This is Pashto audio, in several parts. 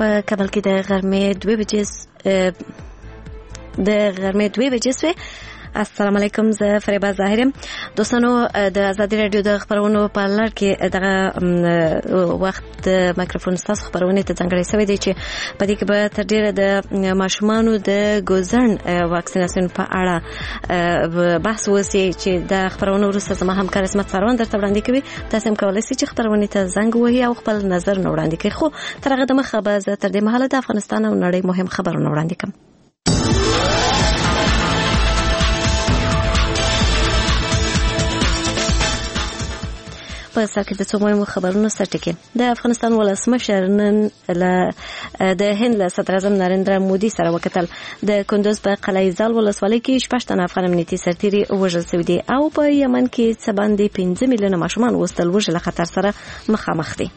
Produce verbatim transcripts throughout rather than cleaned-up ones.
په کابل کې د غرمې دوه بجې د غرمې دوه بجې سوې. السلام علیکم، زه فریبا ظاهر یم. دوستانو، د ازادي رادیو د خبرونو په لړ کې دغه وخت د مایکروفون ستاسو خبرونه ته ځانګړی شوی دی چې په دې کې به تر ډیره د ماشومانو د ګوزن واکسیناسیون په اړه بحث وشي چې د خبرونو وروسته زما همکار اسمت سروان درته وړاندې کوي. تاسو هم کولی شئ چې خبرونه ته زنګ ووهئ او خپل نظر وړاندې کړئ. خو تر هغه دمخه به زه تر دې مهاله د افغانستان او نړۍ مهم خبرونه وړاندې کوم. په سر کې د څو مهمو خبرونو سرټکی. د افغانستان ولسمشر نن له د هند له صدر اعظم نریندرا مودي سره وکتل. د کندوز په قلعه زال ولسوالۍ کې شپږ تنه افغان امنیتي سرتیري وژل شوي دي او په یمن کې څه باندې پنځه میلیونه ماشومان اوس د لوږې له خطر سره مخامخ دي.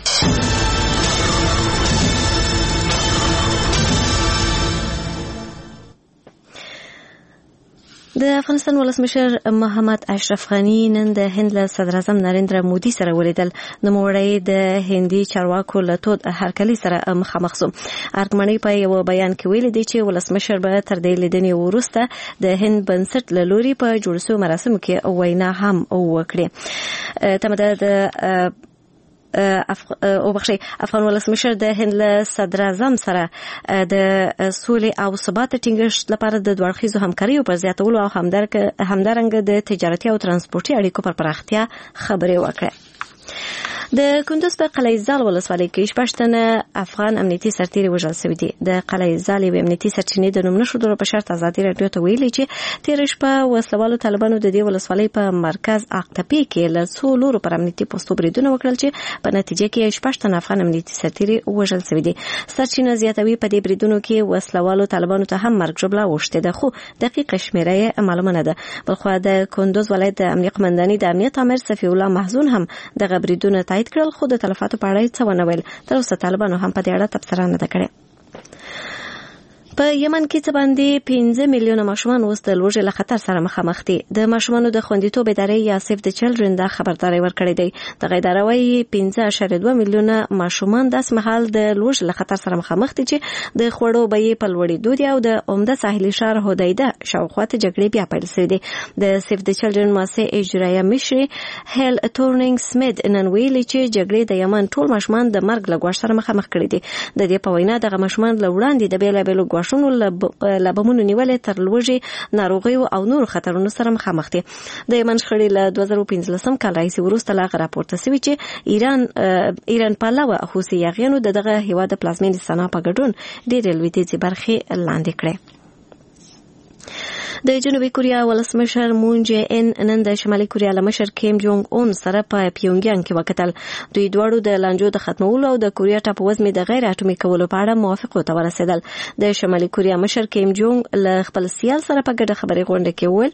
د افغانستان ولسمشر محمد اشرف غنی نن د هند له صدر اعظم نریندرا مودي سره ولیدل. نوموړی د هندي چارواکو له تود هرکلي سره مخامخ شو. ارګمنۍ په یو بیان کې ویلي دی چې ولسمشر به تر دې لیدنې وروسته د هند بنسټ له لوري په جوړ شوي مراسمو کې وینا هم وکړي. تمه ده د او بخشي افغان ولسمشر د هند له صدر اعظم سره د سولې او ثبات ټینګښت لپاره د دوه اړخیزو همکاریو پر زیاتولو او همدارنګه د تجارتي او ترانسپورتي اړیکو پر پراختیا خبرې وکړې. د کندوز په قلعه زال ولسوالۍ کې شپږ تنه افغان امنیتي سرتیري وژل شوي دي. د قلعه زال یو امنیتي سرچینې د نوم نښودلو په شرط ازادي راډیو ته ویلي چې تېره شپه وسلوالو طالبانو د دې ولسوالۍ په مرکز اقتپي کې له څو لورو پر امنیتي پوستو بریدونه وکړل چې په نتیجه کې شپږ تنه افغان امنیتي سرتیري وژل شوي دي. سرچینه زیاتوي په دې بریدونو کې وسلوالو طالبانو ته هم مرګ ژوبله اوښتې ده، خو دقیقه شمېره یې معلومه نه ده. بلخوا د کندوز ولایت د امنیه قمنداني د امنیت امر صفي الله محزون هم دغه بریدونه تایید کړل، خو د تلفاتو په اړه څه ونه ویل. تر اوسه طالبانو هم په دې اړه تبصره نه ده کړې. په یمن کې څه باندې پنځه میلیونه ماشومان اوس د لوږې له خطر سره مخامخ دي. د ماشومانو د خوندیتوب ادارې یا سیف د چلډرن دا خبرداری ورکړی دی. دغه اداره وايي پنځه اعشاریه دوه میلیونه ماشومان داس مهال د لوږې له خطر سره مخامخ دي چې د خوړو بیې په لوړېدو دي او د عمده ساحلي ښار هودیده شاوخوا ته جګړې بیا پیل شوې دي. د سیف د چلډرن مؤسسې اجرایه مشر هیل تورنینګ سمیت نن ویلي چې جګړې د یمن ټول ماشومان د مرګ له ګواښ سره مخامخ کړي دي. د دې په وینا دغه ماشومان له وړاندې د بېلابېلو شونو لبمونو نیولې تر لوږې، ناروغیو او نور خطرونو سره مخامخ دي. د یمن شخړې له دوه زره پنځلسم کال راهیسې وروسته لا راپورته شوي چې ایران ایران پلوه حوثي یاغیانو د دغه هیواد د پلازمېنې سنا په ګډون ډېرې لویدیځې برخې لاندې کړې. د جنوبي کوریا ولسمشر مون جې ان نن د شمالي کوریا له مشر کیم جونګ اون سره په پیونګیانګ کې وکتل. دوی دواړو د لانجو د ختمولو او د کوریا ټاپووزمې د غیر اټومي کولو په اړه موافقو ته ورسېدل. د شمالي کوریا مشر کیم جونګ له خپل سیال سره په ګډه خبرې غونډه کې وویل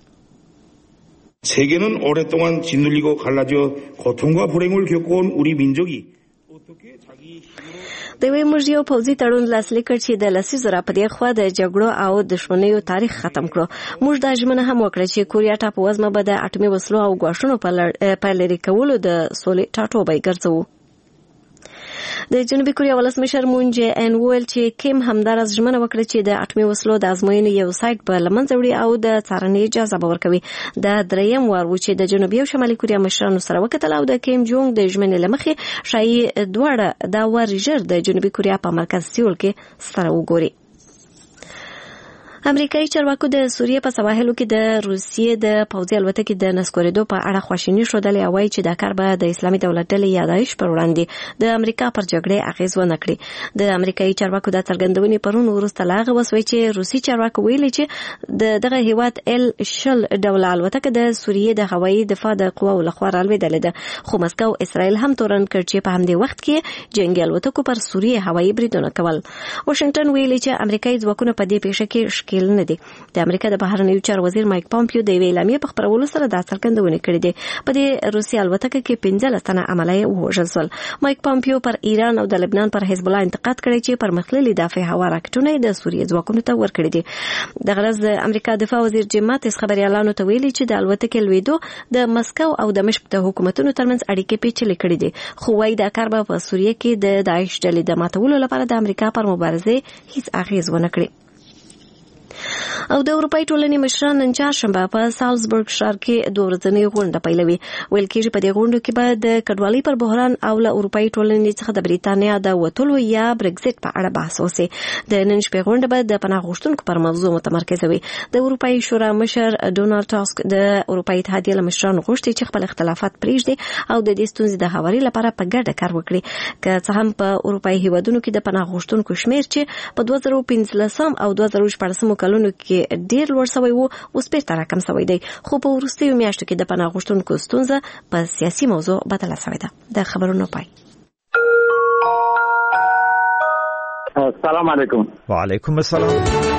세계는 오랫동안 짓눌리고 갈라져 고통과 불행을 겪어온 우리 민족이 د وی موږ یو پوځي تړون لاسلیک کړ چې د لسیزو راپدې خو د جګړو او دښمنیو تاریخ ختم کړو. موږ دا ژمنه هم وکړه چې کوریا ټاپووزمه به د اټومي وسلو او ګواښونو په لرې کولو د سولې ټاټوبی ګرځوو. د جنوبي کوریا ولسمشر مون جې ان ویل چې کیم همدارس ژمنه وکړه چې د اټومي وسلو د ازموینې یو سایت په لمنځه وړي او د څارنې اجازه به ورکوي. دا دریم وار و چې د جنوبي او شمالي کوریا مشرانو سره وکتل او د کیم جونګ د ژمنې له مخې ښایي دواړه دا وار ژر د جنوبي کوریا په مرکز سیول کې سره وګوري. امریکایي چارواکو د سوریې په سواحلو کې د روسیې د پوځي الوتکې د نسکورېدو په اړه خواشیني ښودلې او وایي چې دا کار به د اسلامي دولت ډلې یادایش پر وړاندې د امریکا پر جګړې اغېز ونه کړي. د امریکایي چارواکو د څرګندونې پرون وروسته لا هغه وسوي چې روسي چارواکو ویلي چې د دغه هیواد ال شل ډوله الوتکه د سوریې د هوایي دفاع د قواو لخوا رالوېدلې ده، خو مسکو اسرائیل هم تورن کړ چې په همدې وخت کې جنگي الوتکو پر سوریې هوایي بریدونه کول. واشنگټن ویلي چې امریکایي ځواکونه په دې پیښه کې مشکل نه دی. د امریکا د بهرنیو چارو وزیر مایک پامپیو د یوې اعلامیې په خپرولو سره دا څرګندونه کړې ده. په دې روسي الوتکه کې پنځلس تنه عملیه ووژل شول. مایک پامپیو پر ایران او د لبنان پر حزب الله انتقاد کړی چې پرمختللي دفاع هوا راکټونه د سوریې ځواکونو ته ورکړي دي. د غرض د امریکا دفاع وزیر جیم ماتس خبريالانو ته ویلي چې د الوتکې لویدو د مسکو او د مشق د حکومتونو ترمنځ اړیکې پیچلې کړې دي. خو وايي دا کار به په سوریه کې د داعش ډلې د ماتولو لپاره د امریکا پر مبارزه هیڅ اغیز ونه کړي. او د اروپای ټولنې مشران نن چهارشنبه په سالزبورګ ښار کې دوه ورځنۍ غونډه پیلوي. ویل کېږي په دې غونډه کې به د کډوالۍ پر بحران او له اروپای ټولنې څخه د بریتانیا د وتلو یا برګزټ په اړه بحث وشي. د نن شپې غونډه به د پناه غوښتونکو پر موضوع متمرکز وي. د اروپای شورا مشر ډونالد ټاسک د اروپای اتحادیې له مشرانو غوښتي چې خپل اختلافات پرېږدي او د دې ستونزې د هواري لپاره په ګډه کار وکړي. که څه هم په اروپای هیوادونو کې د پناه غوښتونکو شمیر چې په دوه زره پنځلسم او دوه زره شپږم کلونو کې ډیر لوړ شوی وو اوس بیرته راکم شوی دی. خو په وروستیو میاشتو کې د پناه غوښتونکو ستونزه په سیاسي موضوع بدله شوې ده. د خبرونو پای. السلام علیکم. وعلیکم السلام.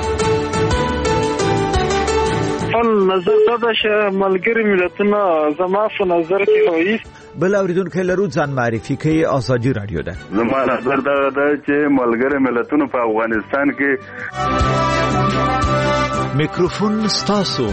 خپل نظر دا چې ملګری ملتونه زما په نظر کې وایي بل اوریدونکو لرو ځان معرفي کوي. ازادي رادیو ده. زما نظر دا ده چې ملګری ملتونه په افغانستان کې میکروفون ستاسو.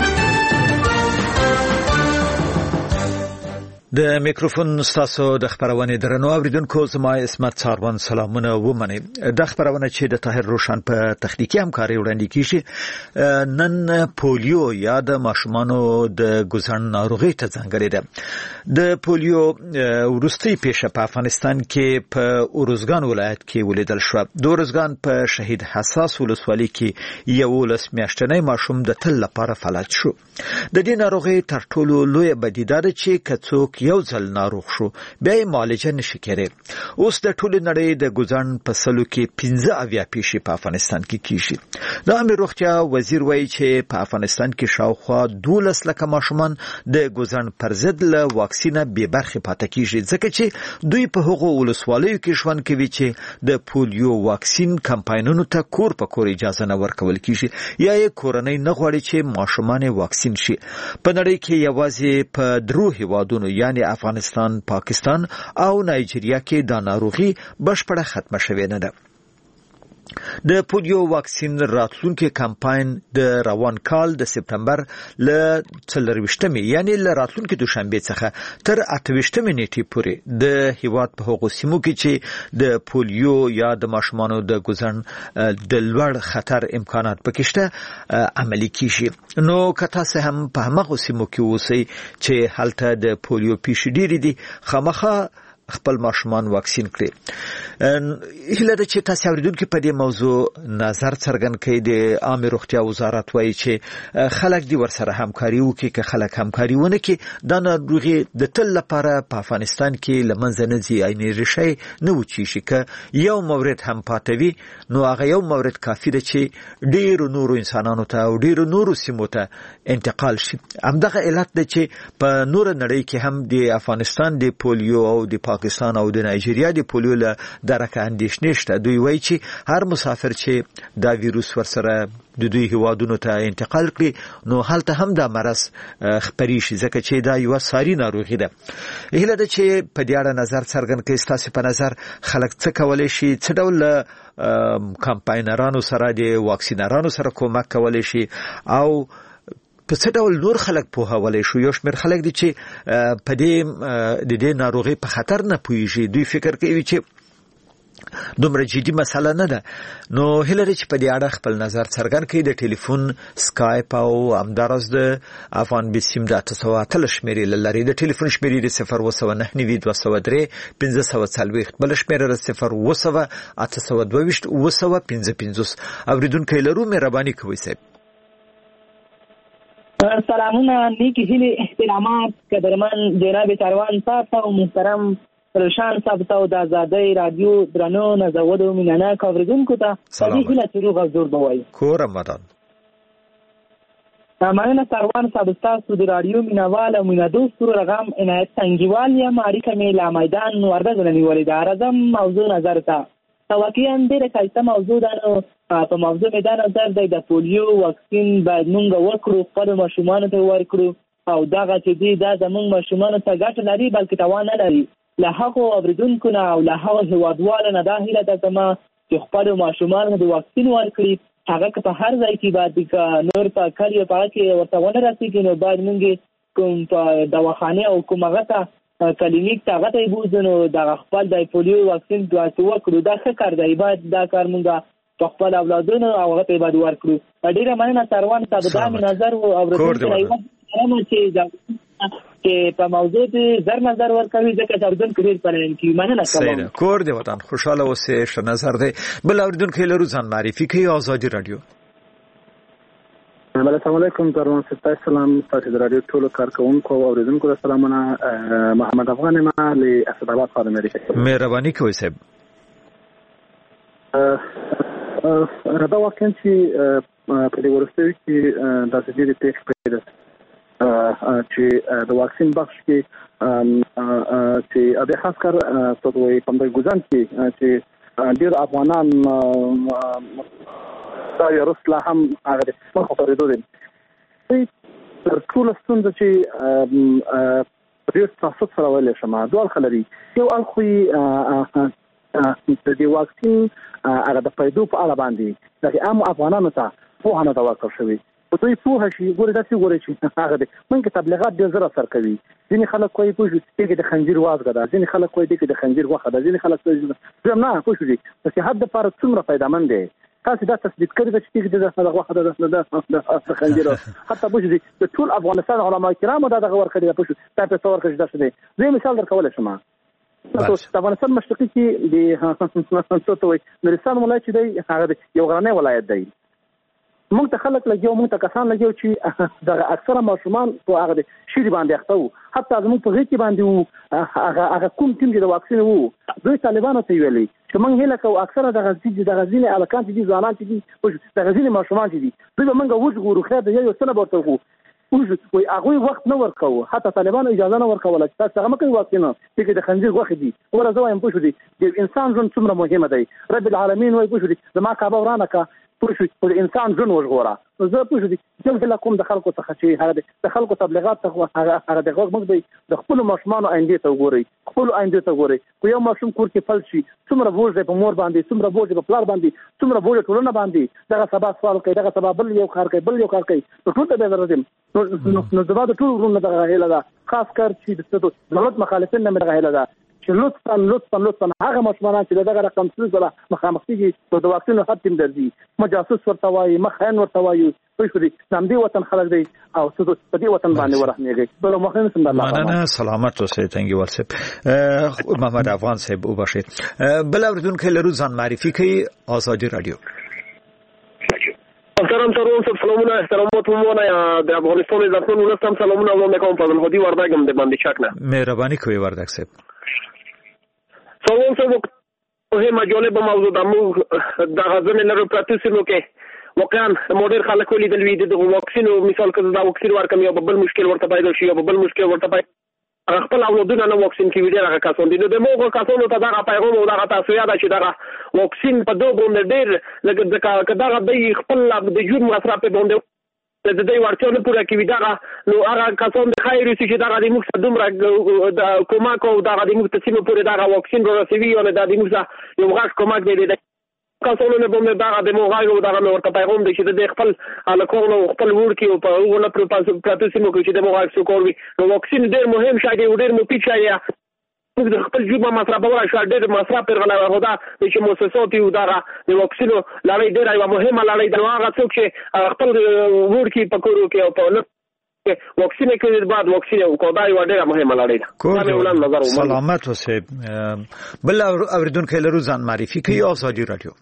د میکروفون ستاسو د خبرونه درنو اوریدونکو زما اسمت څاروان سلامونه ومني. د خبرونه چې د طاهر روشن په تخنیکی همکاري وړاندې کیږي. نن پولیو یا د ماشومانو د ګوزن ناروغي ته ځانګړې ده. د پولیو ورستي پیښه په افغانستان کې په اورزګان ولایت کې ولیدل شو. د اورزګان په شهید حساس ولسوالۍ کې یو لس میاشتنی ماشوم د تل لپاره فلج شو. د دې ناروغي تر ټولو لوی بدیده ده چې کڅوک یو ځل ناروغ شو بیا یې معالجه نشي کېدای. اوس د ټولې نړۍ د ګوزن په سلو کې پنځه اویا پیښې په افغانستان کې کیږي. د عامه روغتیا وزیر وایي چې په افغانستان کې شاوخوا دولس لکه ماشومان د ګوزن پر ضد له واکسینه بې برخې پاتې کیږي ځکه چې دوی په هغو ولسوالیو کې ژوند کوي چې د پولیو واکسین کمپاینونو ته کور په کور اجازه نه ورکول کیږي یا یې کورنۍ نه غواړي چې ماشومان واکسین شي. په نړۍ کې یوازې په درو هیوادونو یعنی افغانستان، پاکستان او نایجیریا کې دا ناروغي بشپړه ختمه شوې نه ده. د پولیو واکسین راتلونکي کمپاین د روان کال د سپتمبر ل څلرويشتمې یعنی ل راتلونکي دوشنبه څخه تر اتهويشتمې نیټې پورې د هیواد په هغو سیمو کې چې د پولیو یا د ماشومانو د ګوزن د لوړ خطر امکانات پکشته عملی کیږي. نو کته سه هم په هغو سیمو کې وسی چې هلته د پولیو پیښې ډېری دي خامخا خپل ماشومان واکسین کړي. هله د چې تاسو اوریدونکو په دې موضوع نظر څرګند کړي. د عامه روغتیا وزارت وایي چې خلک دی ورسره همکاري وکړي. که خلک همکاري ونه کړي دا ناروغي د تل لپاره په افغانستان کې لمنځه نه ځي. عیني ریښې نه وچی شي. که یو مورد هم پاتوي نو هغه یو مورد کافي ده چې ډیرو نورو انسانانو ته او ډیرو نورو سیمو ته انتقال شي. همدغه علت ده چې په نور نړۍ کې هم د افغانستان د پولیو او د پاکستان او د نایجیریا د پولیو له درکه اندیشنه شته. دوی وایي چې هر مسافر چې دا ویروس ورسره د دوی هوادونو ته انتقال کړي نو هلته هم دا مرض خپري شي ځکه چې دا یو ساري ناروغي ده. هله ده چې په دې اړه نظر څرګند کړي. تاسو په نظر خلک څه کولای شي؟ څه ډول کمپاینرانو سره د واکسینرانو سره کومک کولای شي او په څه ډول نور خلک په حواله شو؟ یو شمېر خلک دي چې په دې د دې ناروغي په خطر نه پوهیږي. دوی فکر کوي چې دومره جدي مسله نه ده. نو هلری چې په دې اړه خپل نظر څرګند کړي. د ټلیفون، سکایپ او همدارس د افغان بسیم د اته سوه اتلس شمیرې لري. د ټلیفون شمیرې د صفر اوه سوه نهه نوي دوه سوه درې پنځه سوه څلوېښت، بل شمیره صفر اوه سوه اته سوه دوه ویشت اوه سوه پنځه پنځوس. اوریدونکو لرو مهرباني کوئ صاحب. سلامونه، نیکی هیلې، احترامات قدرمن جناب چاروان صاحب او محترم روشن صاحب ته د آزادۍ رادیو درنو نازولو مینانه اوریدونکو ته په دې هیله چې روغ او جوړ به وایي. کور رمضان مننه چاروان صاحب تاسو د رادیو مینوال او مینادوست رقم عنایت سنگیوال یا معرکه میلا میدان ورده نیولې ده. راځم موضوع نظر ته. واقعا ډېره ښایسته موضوع ده. نو په موضوع مې دا نظر دی د پولیو واکسین باید موږ وکړو، خپلو ماشومانو ته ورکړو او دغه چې دی دا زموږ ماشومانو ته ګټه لري بلکې تاوان نه لري. له هغو اورېدونکو نه او له هغو هېوادوالو نه دا هیله ده زما چې خپلو ماشومانو د واکسین ورکړي. هغه که په هر ځای کې باید که نور په کلي او په هغه کې ورته ونه رسېږي نو باید موږ کوم په دواخانې او کوم هغه ته کلینیک ته هغه ته یې بوځو نو دغه خپل د پولیو واکسین وکړو. دا ښه کار دی، باید دا کار موږ په خپل اولادونو او هغه ته یې باید ورکړو. ډېره مننه سروان صاحب، دا مې نظر و اورېدونکو چې چې په موضوع کې زر نظر ورکوي ځکه چې اورېدونکو ډېر پرېن کوي. مننه کوم کور دی وطن خوشاله اوسې ښه نظر دی. بل اورېدونکو لرو ځان معرفي کوي. آزادي رادیو. السلام علیکم سروان صاحب، سلام تاسو د رادیو ټولو کارکونکو او اوریدونکو ته سلامونه. محمد افغان ما له اسداباد خان امریکا. مهرباني کوئ صاحب. دا واقعا چې په دې ورستوي کې د سړي د تېښ پیدا چې د واکسین بخش کې چې د خاص کار توګه په دې ګزان کې چې ډېر افغانان دا یو رسلا هم هغه په خبرې دوی تر ټولو ستونزه چې ډېر تاسو سره ویل شمه دوه خلري یو الخوي د دې واکسین هغه د پیدو په اړه باندې د عام افغانانو ته په هغه دا ورکړ شوی او دوی په هغه شی ګوري داسې ګوري چې هغه د منګ تبلیغات ډېر زړه سر کوي. ځینې خلک کوي په دې کې د خنجر وازګه ده، ځینې خلک کوي دې کې د خنجر غوښه ده، ځینې خلک کوي نه په شو دي چې حد لپاره څومره فائدمن دی. تاسو دا تثبیت کړی چې دې د خلک غوښه ده د خنجر حتی په دې د ټول افغانستان علما کرام دا دغه ورکړي ده. په شو تاسو تصور کړئ دا څه دی. زه مثال درکول شم. د افغانستان مشرقي کې د څه نورستان ولایت چې دی هغه یو غرنی ولایت دی. موږ ته خلک لګیو، موږ ته کسان لګیو چې دغه اکثره ماشومان په هغه شری باندې اخته وو، حتی زموږ په غېږ کې باندې وو. هغه هغه کوم ټیم چې د واکسین وو دوی طالبانو ته ویلي چې موږ هیله کوو اکثره دغه ځي دغه ځینې الکان چې دي ځوانان چې دي دغه ځینې ماشومان چې دي دوی به موږ وژغورو خیر دی یو څه نه به ورته وکړو. وایي هغوی وخت نه ورکوو، حتی طالبانو اجازه نه ورکوله چې تاسو هغه مه کوئ واکسین چې د خنزیر غوښې دي. وره زه وایم پوه شو دي د انسان ژوند څومره مهمه دی. رب العالمین وایي پوه شو دي زما کعبه ورانه کړه پوه شو د انسان ژوند وژغوره. زه پوه شو دي زه هیله کوم د خلکو څخه چې هغه د خلکو تبلیغات ته هغه د غوږ موږ دی د خپلو ماشومانو آیندې ته وګورئ، خپلو آیندې ته وګورئ. که یو ماشوم کور کې فلج شي څومره بوج دی په مور باندې، څومره بوج دی په پلار باندې، څومره بوج ټولنه باندې. دغه سبا سوال کوي، دغه سبا بل یو کار کوي، بل یو کار کوي. نو ټول ته به راځم نو زما د ټولو ورونو دغه هیله ده، خاص کار چې د دولت مخالفین نه مې دغه هیله ده چې لطفا لطفا لطفا هغه ماشومان چې دغه رقم سره مخامخ کیږي د واکسین خط تیم درځي مجاسوس ورته وایي، مخاین ورته وایي. په شوري نام دی وطن خلک دی او څه په دې وطن باندې ورحمېږي. بل مخاین سم الله مننه. سلامت اوسئ. تنګي ورسب محمد افغان صاحب وبخښئ. بل اوریدونکو لرو ځان معرفي کوي. آزادي رادیو. محترم ترون صاحب سلامونه احترامات مونه د افغانستان عزتمن ولستم سلامونه وړاندې کوم. فضل هدي وردګم د باندې شک نه. مهرباني کوي وردګ صاحب. سلام صاحب مهمه جالب موضوع د موږ د غزنه لرو پراتو سیمو کې واقعا مودر خلک ولیدل وی د واکسین مثال کړه دا واکسین ورکم یو بل مشکل ورته پیدا شي یو بل مشکل ورته پیدا خپل اولادونه نه واکسین کې ویډیو هغه کسان دي. د موږ کسانو ته دا پیغام او دا تاسو یاد شي دا واکسین په دوه باندې ډېر لکه کدا د خپل د جون مصرف په باندې د دې ورته نه پوره کوي. دا نو هغه کسان د خیر چې دا د موږ دومره د کومک او دا د موږ تسمه پوره دا واکسین ورسوي او د دې موږ یو غاښ کومک دی د کسانو نه باندې دا د موږ او دا ورته پیغام دی چې د خپل الکول او خپل ورکی او په وګړه پروپاګاندا سیمو کې چې د موږ څو کوي نو واکسین ډېر مهم شای دی او ډېر مفید شای دی. موږ د خپل جوړ مصرف ولا شو ډېر مصرف پر غلا هدا چې مؤسسات یو دا د واکسینو لړۍ ډېر یو مهمه لړۍ ده. هغه څوک چې خپل ورکی په کورو کې او په واکسین کې بعد واکسین او کودا یو ډېر مهمه لړۍ ده. سلامت اوسئ. بل اوریدونکو لرو ځان معرفي کوي. آزادي رادیو.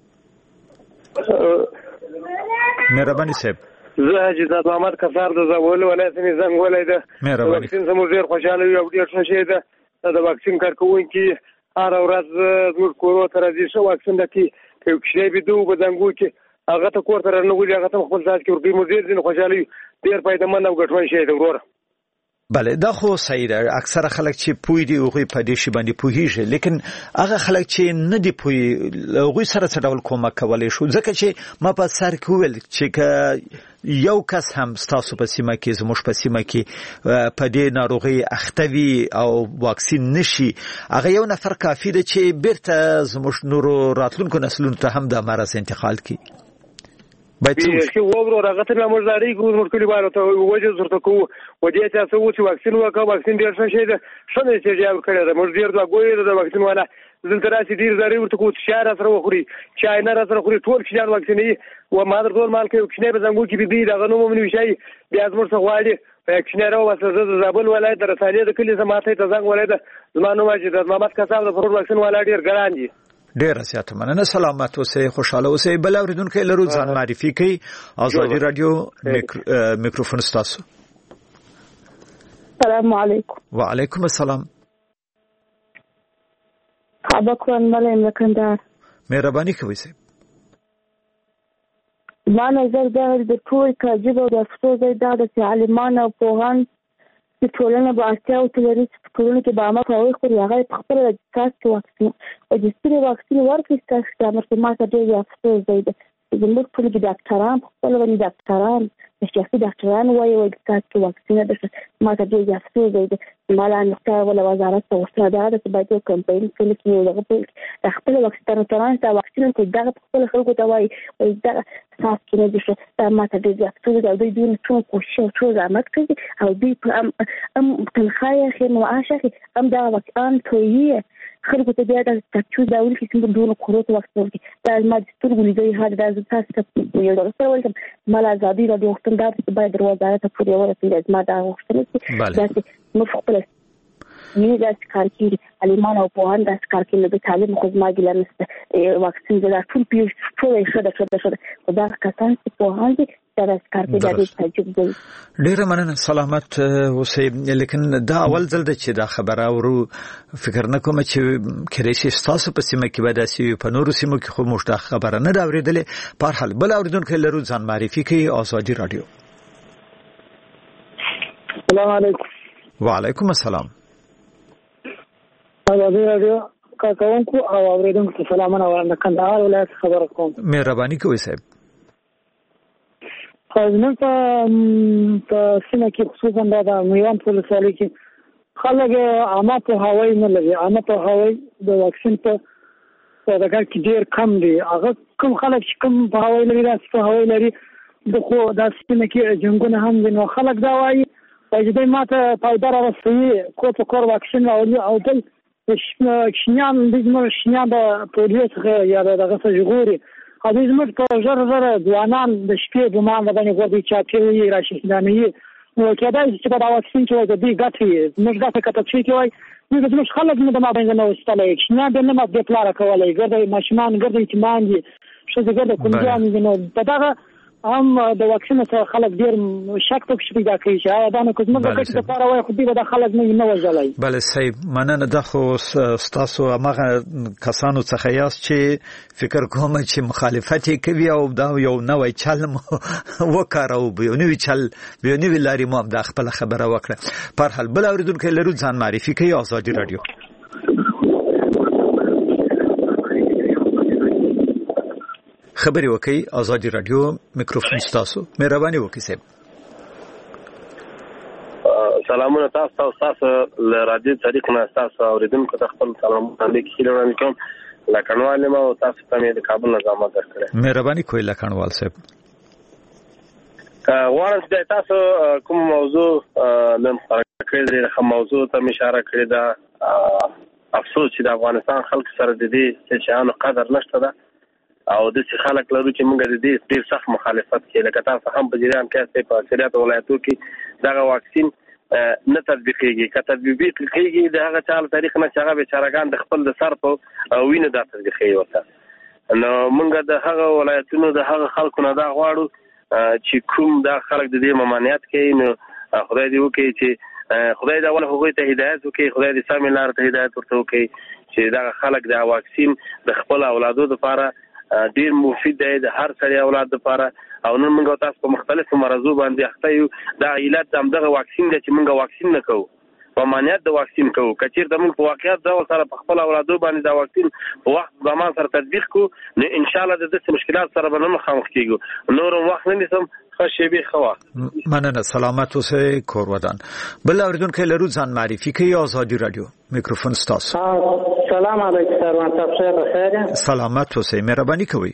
مهرباني صاحب. زه حاجي زاد محمد کفار د زول ولایت نه زنګ ولای ده. واکسین سمو ډیر خوشاله یو ډیر ښه شي ده. د واکسین کارکونکي هر ورځ زموږ کورو ته راځي شو واکسین د کی کښې به دوه بدنګو کې هغه ته کور ته رانه وړي هغه ته خپل ځای کې ورګي مو ډیر دین خوشاله ډیر پیدامن او ګټون شي ده وروره. بله دا خو صحیح ده. اکثر خلک چې پوی دی هغه په دې شی باندې پوهیږي، لیکن هغه خلک چې نه دی پوی هغه سره څه ډول کومک کولای شو؟ ځکه چې ما په سر کې ویل چې یو کس هم ستاسو په سیمه کې زموږ په سیمه کې په دې ناروغي اختوي او واکسین نشي، هغه یو نفر کافی دی چې بیرته زموږ نورو راتلونکو نسلونو ته هم د مرض انتقال کړي. چې وګورو راغته نه مزاري کوم مشکل واره ته وجه زرته کو ودی چې تاسو چې واکسین وکړه واکسین ډیر څه شي ده شنه چې جواب کړی ده موږ ډیر دا ګوي د واکسین والا دلته راسي ډیر زاري ورته کو چې شهر سره وخوري چای نه سره وخوري ټول چې جان واکسیني و ما در ټول مال کې چې به زنګو کې بي دا غنوم منو شي بیا زموږ څه غواړي واکسین راو وسه د زابل ولایت د رسالې د کلی سماته ته زنګ ولایت زمانو ماجد محمد کساب د فرور واکسین والا ډیر ګران دي. ډیر زیات مننه. سلامت اوسئ، خوشاله اوسئ. بل اوریدونکو لرو ځان معرفي کوي. آزادي رادیو میکروفون ستاسو. السلام علیکم. وعلیکم السلام. ابکران ملیم لکندار. مهرباني کوئ سي. ما نظر دا د ټول کاجب او د افسوس دا د عالمان او پوهان چې ټولنه به اړتیا او تلري چې ټولنه کې به عامه کوي خو هغه په خپل اساس کې واکسین او د ستري واکسین ورکړي چې امر ما ته ډېر افسوس دی. زموږ ټول د ډاکټران خپل ونی ډاکټران د شخصي ډاکټران وایي او د اساس کې واکسین د ما ته ډېر افسوس دی. مالا نقطه ولا وزارت توسعه ده د باید کمپاین کلی کې یو دغه خپل واکسین تران ته واکسین کو دغه خپل خلکو ته وایي او دا اساس کې نه دي چې ما ته ډېر افسوس دی. دوی دوی ټول کوشش ټول زحمت کوي او دوی ام ام تنخواه خیر معاش هم دا واکسین تویی خلکو ته بیا د تاسو دا ول کې څنګه دونه کورو ته واکسین دي دا ما د سترګو لیدای هغه د تاسو ته یو ډول څه ولکم مال ازادي را د وختن دا باید د وزارت په پوره ورته ما دا وختل چې دا نو خپل نه دا کار کوي علیمان او پوهان دا کار کوي د تعلیم خو ما ګلانسته واکسین د ټول پیښ ټول شته شته شته دا کسان چې پوهان دي ډیره مننه. سلامت اوسئ. لیکن دا اول ځل ده چې دا خبره اورو، فکر نه کوم چې کریشي تاسو په سیمه کې به داسې په نورو سیمو کې خو موږ دا خبره نه دا اورېدلې. په هر حال بل اوریدونکو لرو ځان معرفي کوي. آزادي رادیو. السلام علیکم. وعلیکم السلام. آزادي رادیو کاکاونکو او اوریدونکو سلامونه وایم. کندهار ولایت خبر کوم. مهرباني کوئ صاحب. خاصنه په سیمه کې خصوصا د میوان په لسالي کې خلک عامه په هوای نه لري. عامه په هوای د واکسین په دغه کې ډیر کم دي. هغه کوم خلک چې کوم په هوای لري راځي په هوای لري د خو د سیمه کې جنګونه هم دي. نو خلک دا وایي چې دوی ماته پایدار رسوي کو په کور واکسین راوړي او بل شنیان د شنیان د پولیو څخه یا دغه څه جوړي او دوی زموږ په ژر ژر ځوانان د شپې ګمان باندې غوړي چاپیوي راشي دانوي نو کېدای چې په دا واکسین کې د دې ګټې موږ ګټه کته چې کوي موږ زموږ خلک نه د ما باندې نو ستلې نه د نه ما د پلار کولای ګرځي ماشمان ګرځي چې مان دي څه ګرځي کومجان دي نو په دا هم د واکسین سره خلک ډیر شک پکې پیدا کوي چې دا نه کوم ګټه د لپاره وای خو دې د خلک نه نه وځلای. بله صاحب مننه. د خو تاسو هغه کسانو څخه یاست چې فکر کوم چې مخالفت کوي او دا یو نوې چل وکړو به یو نوې چل به یو نوې لاري مو د خپل خبره وکړه. پر حال بل اوریدونکو لرو ځان معرفي کوي. آزادي رادیو. خبري وکي. آزادي رادیو میکروفون تاسو. مهرباني وکي صاحب. سلامونه تاسو تاسو ل رادیو طریق نه تاسو اوریدونکو ته خپل سلامونه لیکي لرم کوم لکنوال ما او تاسو ته د کابل نظام درکړه. مهرباني کوي لکنوال صاحب. وارث د تاسو کوم موضوع نن کړی د موضوع ته اشاره کړې ده. افسوس چې د افغانستان خلک سره د دې چې انو قدر نشته ده او د څه خلک لرو چې موږ د دې ډیر سخت مخالفت کوي. لکه تاسو هم په جریان کې په اکثریت ولایتو کې دغه واکسین نه تطبیقېږي. که تطبیق کېږي د هغه چا تاریخ نه چې هغه بیچارهګان د خپل د سر په وینه دا تطبیقېږي ورته. نو موږ د هغه ولایتونو د هغه خلکو نه دا غواړو چې کوم دا خلک د دې ممانعت کوي. نو خدای دې وکړي چې خدای دا ول هغوی ته هدایت وکړي. خدای دې سمې لارې ته هدایت ورته وکړي چې دا خلک د واکسین د خپل اولادو لپاره ډیر مفید دی د هر سړي اولاد لپاره او نن موږ تاسو په مختلفو مرزو باندې اخته یو دا علت دغه واکسین دی چې موږ واکسین نه کوو په مانیت د واکسین کوو کچیر د موږ په واقعیت ډول سره په خپل اولادو باندې دا واکسین په وخت زمان سره تطبیق کو نو ان شاء الله د دې مشکلات سره به نه مخامخ کیږو نور وخت نه نیسم خوشبي خوا مننه سلامت اوسئ کورودان بل اوریدونکو لرو ځان معرفي کوي آزادي رادیو میکروفون ستاسو سلام علیکم سروان صاحب خیر سلامت اوسئ مهرباني کوئ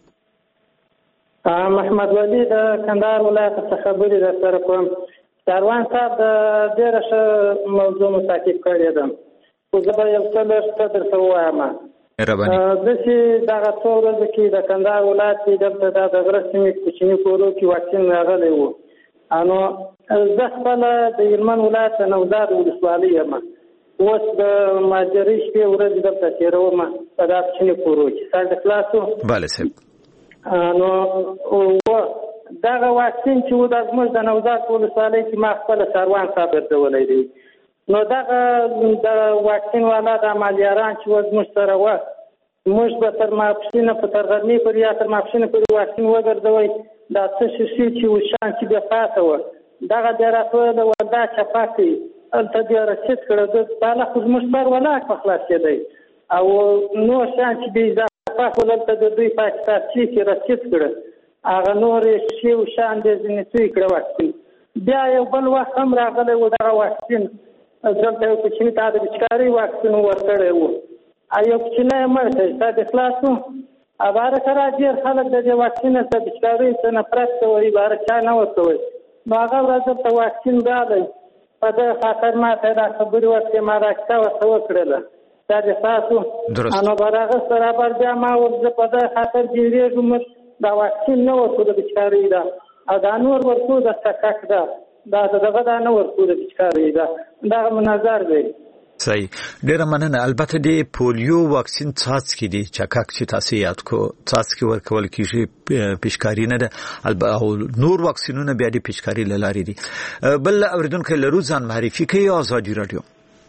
محمد ولی د کندهار ولایت څخه خبرې در سره کوم سروان صاحب د ډېره ښه موضوع متعقب کړې ده خو زه به یو څه لږ څه درته ووایم داسې دغه څو ورځو کې د کندهار ولایت کې دلته دا د غره سیمې کوچني کورو کې واکسین راغلی و نو زه خپله د هلمند ولایت د نوزاد ولسوالۍ یم اوس د مهاجرۍ شپې ورځې دلته تېروم په دا کوچني کورو کې سر د خلاصو بله صاحب نو دغه واکسین چې و د زموږ د نوزاد ولسوالۍ کې ما خپله سروان صاحب درته دی نو دغه د واکسین والا د عملیاران چې و زموږ سره وه موږ به تر ماپښینه په تر غرمې پورې یا تر ماپښینه پورې واکسین وګرځوئ دا څه شیشې چې و شان چې بیا پاته وه دغه بیا راتویله وه دا چپه کوي هلته بیا رسید کړه د بالا خو زموږ سر ولاک په خلاصېدی او نور شیان چې بیا اضافه کړل هلته د دوی په کتابچې کې رسید کړه هغه نورې شیشې و شان دې ځینې توی کړه واکسین بیا یو بل وخت هم راغلی و دغه واکسین دلته یو کوچني ته د بچکارۍ واکسین ورکړی و یو کوچنی یې مړ کړی ستا د خلاص و عباره سره ډېر خلک د دې واکسین نه د بچکارۍ څه نفرت کوي عباره چا نه ورکوي نو هغه ورځ دلته واکسین راغی په دغه خاطر ما ته دا خبرې ورکړې ما دا کیسه ورته وکړله دا د ستاسو نو برغه برابر بیا ما ورته په دغه خاطر جیرېږم دا واکسین نه ورکو د بچکارۍ ده او دا نور ورکو د سکک ده دا دغه دا نه ورکو د بچکارۍ ده دغه منظر دی صحیح ډیره مننه البته د پولیو واکسین څاڅکي دي چکک چې تاسو یاد کو څاڅکي ورکول کیږي پیشکاری نه ده او نور واکسینونه بیا د پیشکاری لاري دي بل اوریدونکو لرو ځان معرفي کوي آزادي رادیو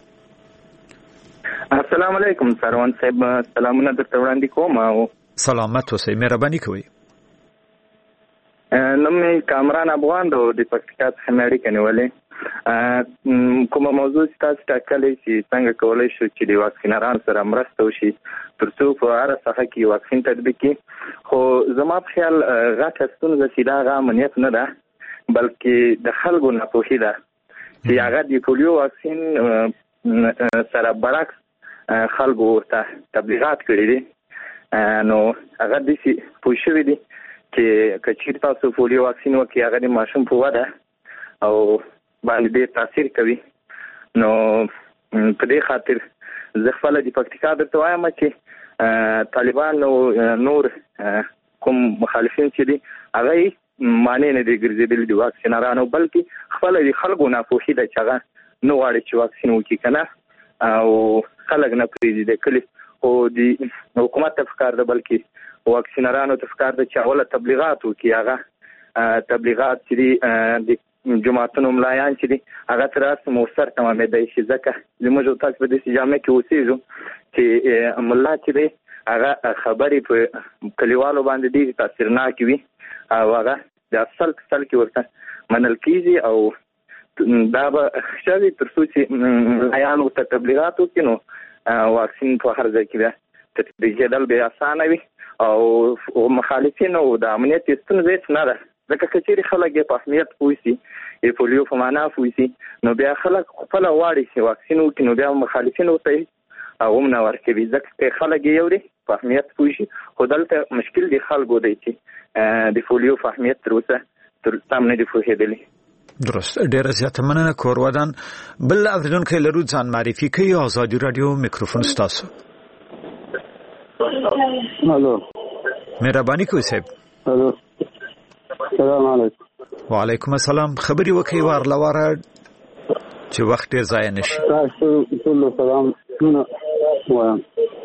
السلام علیکم سروان صاحب سلامونه درته وړاندې کوم او سلامت اوسئ مهرباني کوئ نوم مې کامران افغان د پکتیکا څخه مې اړیکه نیولې کومه موضوع چې تاسو ټاکلې چې څنګه کولی شو چې د واکسینرانو سره مرسته وشي تر څو په هره ساحه کې واکسین تطبیق کړي خو زما په خیال غټه ستونزه چې دا هغه امنیت نه ده بلکې د خلکو ناپوهي ده چې هغه د پولیو واکسین سره برعکس خلکو ورته تبلیغات کړي دي نو هغه داسې پوه شوي دي چې کچیر تاسو پولیو واکسین وکړئ هغه د ماشوم په وده او باندې ډېر تاثیر کوي نو په دې خاطر زه خپله د پکتیکا درته وایم چې طالبان او نور کوم مخالفین چې دي هغه یې معنی نه دي ګرځېدلي د واکسینرانو بلکې خپله د خلکو ناپوهي ده چې هغه نه غواړي چې واکسین وکړي که نه او خلک نه پرېږدي د کلي خو د حکومت ته پکار ده بلکې واکسینرانو ته پکار ده چې اوله تبلیغات وکړي هغه تبلیغات چې دي د جماعتونو ملایان چې دي هغه تر هر مؤثر تمامېدی شي ځکه زموږ او تاسو په داسې جامع کې اوسېږو چې ملا چې دی هغه خبرې په کلیوالو باندې ډېرې تاثیرناکې وي او هغه د اصل په سل کې ورته منل کېږي او دا به ښه وي تر څو چې ملایان ورته تبلیغات وکړي نو واکسین په هر ځای کې بیا تطبیقېدل بیا اسانه وي او مخالفین او د امنیت ستونزه هیڅ نه ده ځکه که چیرې خلک یې په اهمیت پوه شي د پولیو په معنا پوه شي نو بیا خلک خپله غواړي چې واکسین وکړي نو بیا مخالفین ورته هغه هم نه ورکوي ځکه که خلک یې یوري په اهمیت پوه شي خو دلته مشکل د خلکو دی چې د پولیو په اهمیت تر اوسه تر سم نه دي پوهېدلي درست ډیره زیاته مننه کورودان بل اوریدونکو لرو ځان معرفي کوي آزادي رادیو میکروفون ستاسو الو مهرباني کوئ صاحب الو السلام علیکم وعلیکم السلام خبري وکي وار لواره چې وخت ډیر ضایع نشي تاسو ټول سلام وایم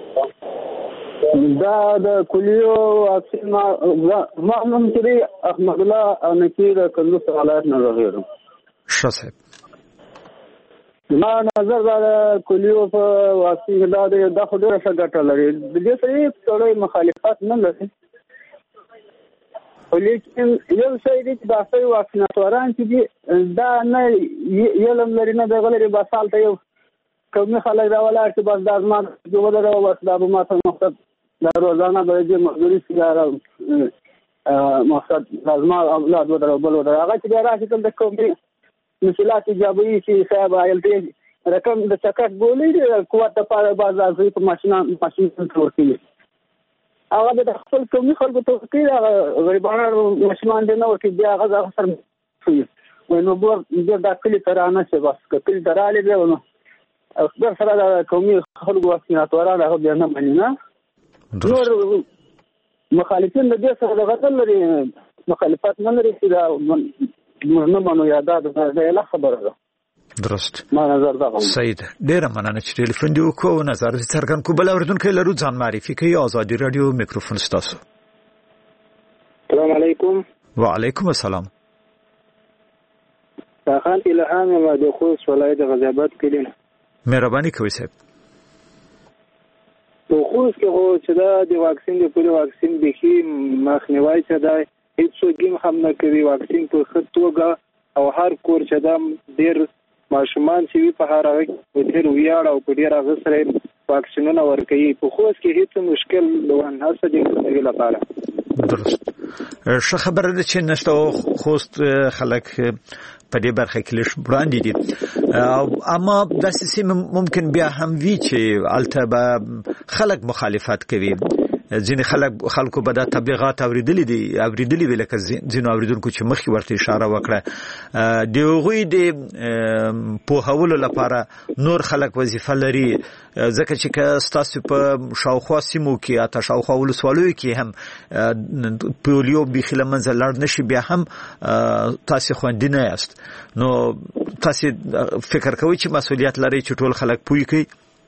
دا د کلیو واکسین ما ما نوم چې احمد الله انکی د کندوز ولایت نه راغلم ښه صاحب ما نظر دا کولیو په واکسین دا د خلکو سره ګټه لري د دې سره ټول مخالفت نه لري ولیکن یو څه دې چې د اصلي واکسیناتوران چې دا نه یلم لري نه د غلري بسالته یو کوم خلک دا ولا چې بس د ازمان جو ودره او بس دا به ما څه مقصد دا روزانه به دې مزدوري سره مقصد لازم اولاد ودره بل ودره هغه چې راځي د کومې مثلات ایجابي چې صاحب آیلټي رقم د چکټ بولې قوت په باز ازي په ماشين ماشين کنټرول کوي هغه د خپل کومي خلکو ته کوي غریبانو ماشومان دي نو چې بیا هغه سره کوي ونو بور د کلی ترانه چې بس کلی تراله دی نو خبر سره د کومي خلکو واکسیناتوران هغه بیا نه مانی نه نور مخالفین د دې سره غتل لري مخالفت نه لري چې نه مانو یاده ده له خبره ده درست ما نظر ده سید ډیر مننه چې ټلیفون دی وکړو نظر څرګند کو بل اوردونکو لرو ځان معرفي کوي آزادي رادیو میکروفون ستاسو السلام علیکم وعلیکم السلام خان الهام ما د خوست ولایت غزابات کلینه مهرباني کوي صاحب په خوست کې هو چې دا د واکسین د پولیو واکسین به کې مخنیوي څه ده هیڅ څوک هم نه کوي واکسین په ښه توګه او هر کور چې دا ډېر ماشومان چې وي په هر هغه کې ډېر ویاړ او په ډېر هغه سره واکسینونه ورکوي په خوست کې هیڅ مشکل نه هڅه دي کوي لپاره درست ښه خبره ده چې نشته خوست خلک په دې برخه کې لږ وړاندې دي اما داسې سیمه ممکن بیا هم وي چې الته به خلک مخالفت کوي ځینې خلک خلکو به دا تبلیغات اوریدلي دي اوریدلي وی لکه ځینو اوریدونکو چې مخکې ورته اشاره وکړه د هغوی د پوهولو لپاره نور خلک وظیفه لري ځکه چې که ستاسو په شاوخوا سیمو کې اته شاوخوا ولسوالیو کې هم پولیو بیخي له منځه لاړ نشي بیا هم تاسو خوندي نه یاست نو تاسو فکر کوئ چې مسؤلیت لري چې ټول خلک پوي کوي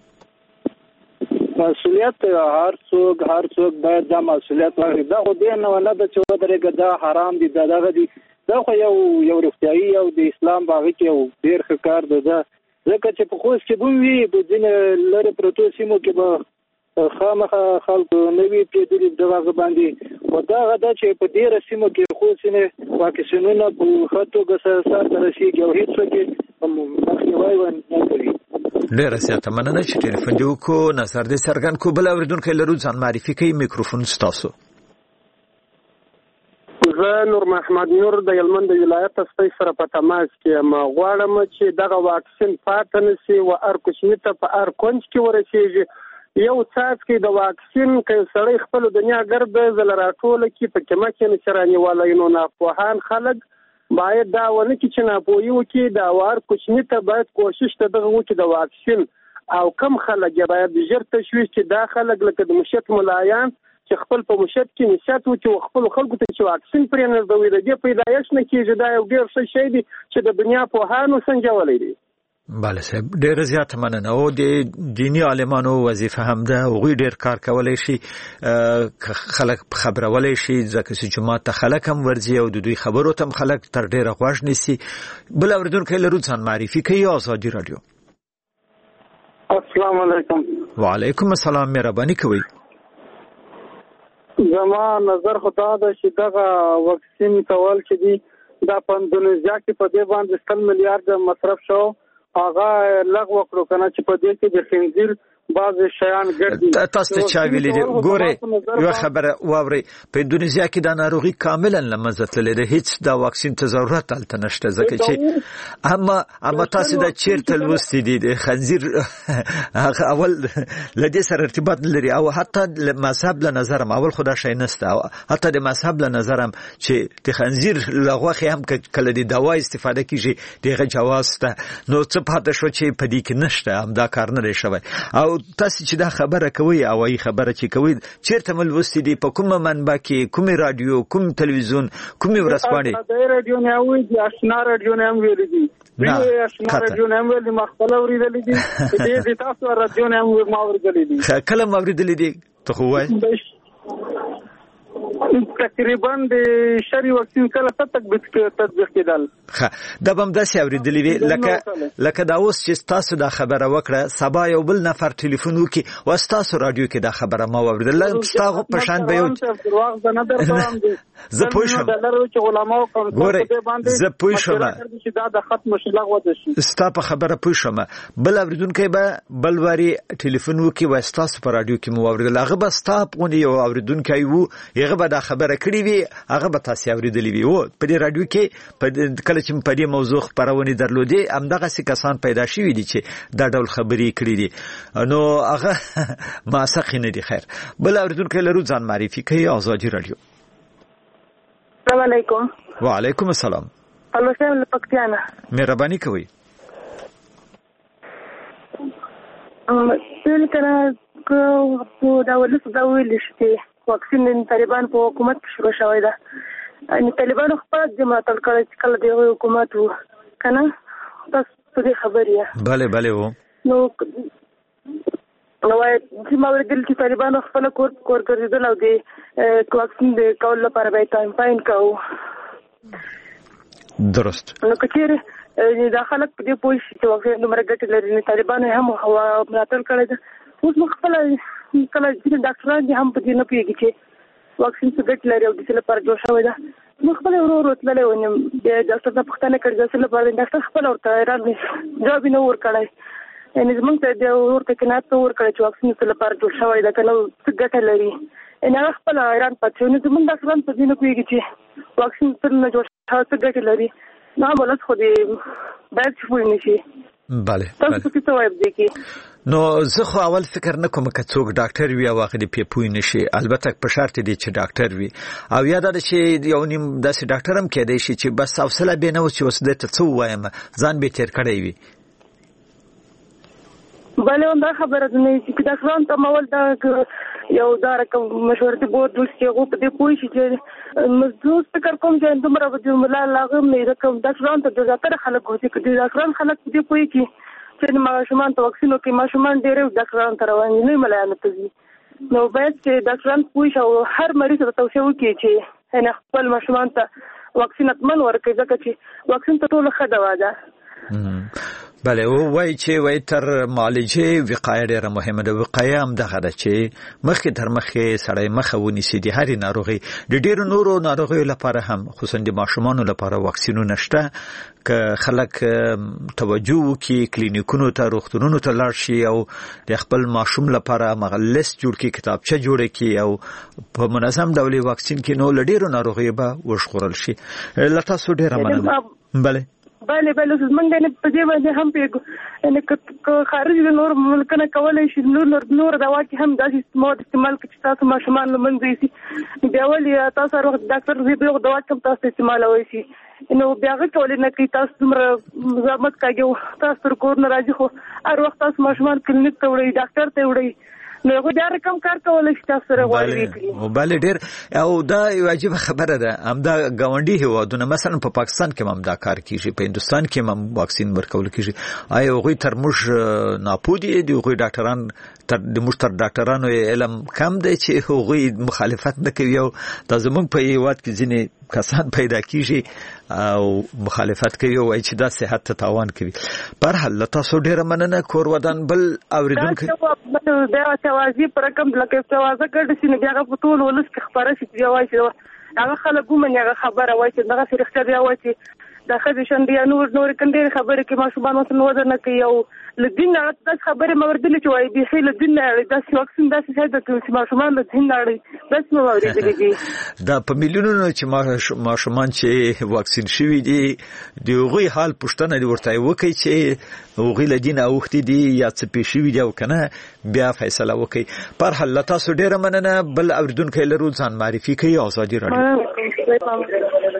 مسؤلیت هر څوک هر څوک باید دا مسؤلیت واخلي دا خو دې نه ولا د چې ودرېږي دا حرام دي دا دغه دي دا خو یو یو روغتیایي او د اسلام باغ کې یو ډېر ښه کار دی دا ځکه چې په خوست کې به وي په ځینې لرې پرتو سیمو کې به خامخا خلکو نه وي پرېدلي دغه باندې خو دغه ده چې په ډېره سیمو کې خوست نه واکسینونه په ښه توګه سرته رسېږي او هېڅ څوک یې مخنیوی ونه کوي ډیره زیاته مننه چې ټلیفون دی وکړو نظر دې څرګند کو بل اوریدونکو لرو ځان معرفي کوي میکروفون ستاسو زه نور محمد نور د یلمند ولایت څخه سره په تماس کې ما غواړم چې دغه واکسین پاتې نشي او هر کوچنی ته په هر کونج کې ورسیږي یو څاڅ کې د واکسین کې سړی خپل دنیا ګرد زل راټول کې په کمه کې نشراني والي نو نه په خلک باید دا ونه کې چې نه پوي وکي دا وار کوچنی ته باید کوشش ته دغه وکي د واکسین او کم خلک باید ژر تشویش چې دا خلک لکه د مشت ملایان چې خپل په مشت کې نشات وکي او خپل خلکو ته چې واکسین پرې نه دوی د دې پیدایش نه کیږي دا یو ډېر ښه شی دی چې د دنیا په هانو سنجولې دي بله صاحب ډېر زیات مننه او د دینی عالمانو وظیفه هم ده هغوی ډېر کار کولی شي خلک خبرولی شي ځکه چې جومات ته خلک هم ورځي او د دوی خبرو ته هم خلک تر ډېره غوږ نیسي بل اورېدونکی لرو ځان معرفي کوي آزادي راډیو السلام علیکم وعلیکم السلام مهرباني کوئ زما نظر خدا ده چې دغه واکسین کول چې دي دا په اندونیزیا کې په دې باندې سل میلیارډ مصرف شو هغه لغوه کړو کنه چې په دې کې د خنزیر بعض شیان ګرځي تاسو ته چا ویلي دي ګوره یو خبره واوري په اندونیزیا کې دا ناروغي کاملا لمزه تللې ده هیڅ دا واکسین ته ضرورت الته نشته ځکه چې اما اما تاسو دا چیرته لوستي دي د خنزیر هغه اول لدې سره ارتباط لري او حتی مذهب له نظر اول خدا شي نشته حتی د مذهب له نظر هم چې د خنزیر لغوخه هم کله د دوا استفاده کیږي دغه جواز ته نو څه پاتې شو چې په دې کې نشته هم دا کار نه شوی او تاسو چې دا خبره کوي او ای خبره چې کوي چیرته مل وستې دي په کومه منبع کې کومه رادیو کوم تلویزیون کومه ورسپانې دا رادیو نه وي د آشنا رادیو نه ویل دي وی آشنا رادیو نه ویل مخبل اوریدل دي دې تاسو رادیو نه ما اوریدل دي کله ما اوریدل دي ته خو وای تقریبا د شری واکسین کله څه تطبیق تطبیق کېدل. ښه دا به همداسې اورېدلې وي لکه لکه دا اوس چې تاسو دا خبره وکړه سبا یو بل نفر ټلیفون وکړي او تاسو رادیو کې دا خبره ما واورېدله ستاسو په شان به یو زه پوه شم ګورئ زه پوه شم ستا په خبره پوه شم بل اورېدونکی به بل واري ټلیفون وکړي او ستاسو په رادیو کې مو واورېدله هغه به ستا غوندې یو اورېدونکی و هغه به دا خبره کړې وي هغه به تاسو اورېدلې وي او په دې رادیو کې کله چې په دې موضوع خبرونه درلودې همدغه کسان پیدا شوي دي چې دا ډول خبرې کړې دي نو هغه ماسخ نه دي. خیر بل اورېدونکی لرو ځان معرفي کوي ازادي رادیو. السلام علیکم. وعلیکم السلام. الله سلام پکتیانا. مهرباني کوي. ام څه کړه کو دا ولس دا ویل شي واکسین طالبان په حکومت شروع شوی دا ان طالبان خپل جماعت کړه کله د حکومت وو کنه تاسو په خبريه bale bale وو نو نو چې ما ورګل چې طالبان خپل کور کور ګرځیدل او د واکسین د کول لپاره به ټایم پاین کاو درست نو کچېره دا خلک په دې پوه شي چې واکسین د مرګ لري طالبان هم هوا ملاتړ کړی اوس مخفل کله چې ډاکټران دي هم په دې نه پیږي چې واکسین څه ګټ لري او د څه لپاره جوړ شوی ده مخفل ورو ورو تللی ونیم د ډاکټر نه پوښتنه کړې د څه لپاره ډاکټر خپل ورته ایران جواب نه ورکړی یعنې زموږ ته د ورته قناعت نه ورکړی چې واکسین څه لپاره جوړ شوی ده که نه څه ګټه لري یعنې هغه خپل ایران پاتې شوی نو زموږ ډاکټران په دې نه پوهېږي چې واکسین څه نه جوړ شوی څه ګټې لري نو هم ولس خو دې باید چې پوه نه شي. bale تاسو څه څه وایي دې نو زه خو اول فکر نه کوم چې څوک ډاکټر وي او هغه دې پیپوي نشي البته په شرط دي چې ډاکټر وي او یا دا چې یو نیم داسې ډاکټر هم کېدای شي چې بس حوصله به نه و چې وسده ته څه وایم ځان به تیر کړی وي. بله دا خبره ده نه چې ډاکټران ته مول دا یو دا رقم مشورتي بورډ چې هغه په دې پوه شي چې مزدور فکر کوم چې دومره به ملا لاغه مې رقم ډاکټران ته د ډاکټر خلک وځي چې ډاکټران خلک دې پوه کی چې ماشومان ته واکسین وکړي ماشومان ډېر ډاکټران ته روان نه ملایانو ته ځي نو باید چې ډاکټران پوه شي او هر مریض ته توصیه وکړي چې نه خپل ماشومان ته واکسین اتمن ورکړي ځکه چې واکسین ته ټول ښه دوا ده. بله وای چې وای تر معالجه وقایه ډیره مهمه ده وقایه هم دغه ده چې مخکې تر مخکې سړی مخه ونیسي د هرې ناروغي د ډیرو نورو ناروغیو لپاره هم خصوصا د ماشومانو لپاره واکسینونه شته که خلک توجه وکړي کلینیکونو ته روغتونونو ته لاړ شي او د خپل ماشوم لپاره مغلس جوړ کړي کتابچه جوړ کړي او په منظم ډول واکسین کې نو لډیرو ناروغیو به وژغورل شي. لته سو ډیره مننه. بله بله بله زمونږ نه په دې باندې هم پیګو ان که خارج د نور ملکونه کولای شي نور نور دوا کې هم داسې مواد استعمال کړي چې تاسو ماشومان له منځه شي بیا ولې تاسو هر وخت ډاکټر زی به دوا کوم تاسو استعمالوي شي نو بیا هغه کولای نه کوي تاسو څومره زحمت کوي تاسو تر کور نه راځي خو هر وخت تاسو ماشومان کلینیک ته وړي ډاکټر ته وړي نو هغه ډېر کم کار کولای شي تاسو سره غواړي او bale ډېر او دا یو عجیب خبره ده همدا غونډي هوادونه مثلا په پاکستان کې هم دا کار کیږي په هندستان کې هم واکسین ورکول کیږي آیا هغه تر موږ ناپودي دي هغه ډاکټران تر د مشتر ډاکټرانو علم کم دی چې هغه مخالفت نه کوي او د زمونږ په یوات کې ځینې کسان پیدا کیږي او مخالفت کوي او چې دا صحت ته تاوان کوي. پر حال تاسو ډېر مننه کور ودان بل اوریدونکو دا توازی پر کوم لکه توازه کړي چې بیا په ټول ولس کې خبره شي بیا وایي هغه خلک ومني هغه خبره وایي چې دغه فرښتې بیا وایي دا خځې شندې نور نور کندې خبره کې ماشومان وسن وزن نه کوي او لدین نه د خبره موردلې چې وایي به له دین نه د واکسین داسې څه د چې ماشومان له دین نه بس نو ورېږي دا په میلیونونو چې ماشومان چې واکسین شوي دي د هغوی حال پوښتنه دي ورته وکړي چې هغوی له دین اوښتي دي یا څه پېښ شوي دي او که نه بیا فیصله وکړي. پر حال له تاسو ډېره مننه. بل اورېدونکی لرو ځان معرفي کوي ازادي راډیو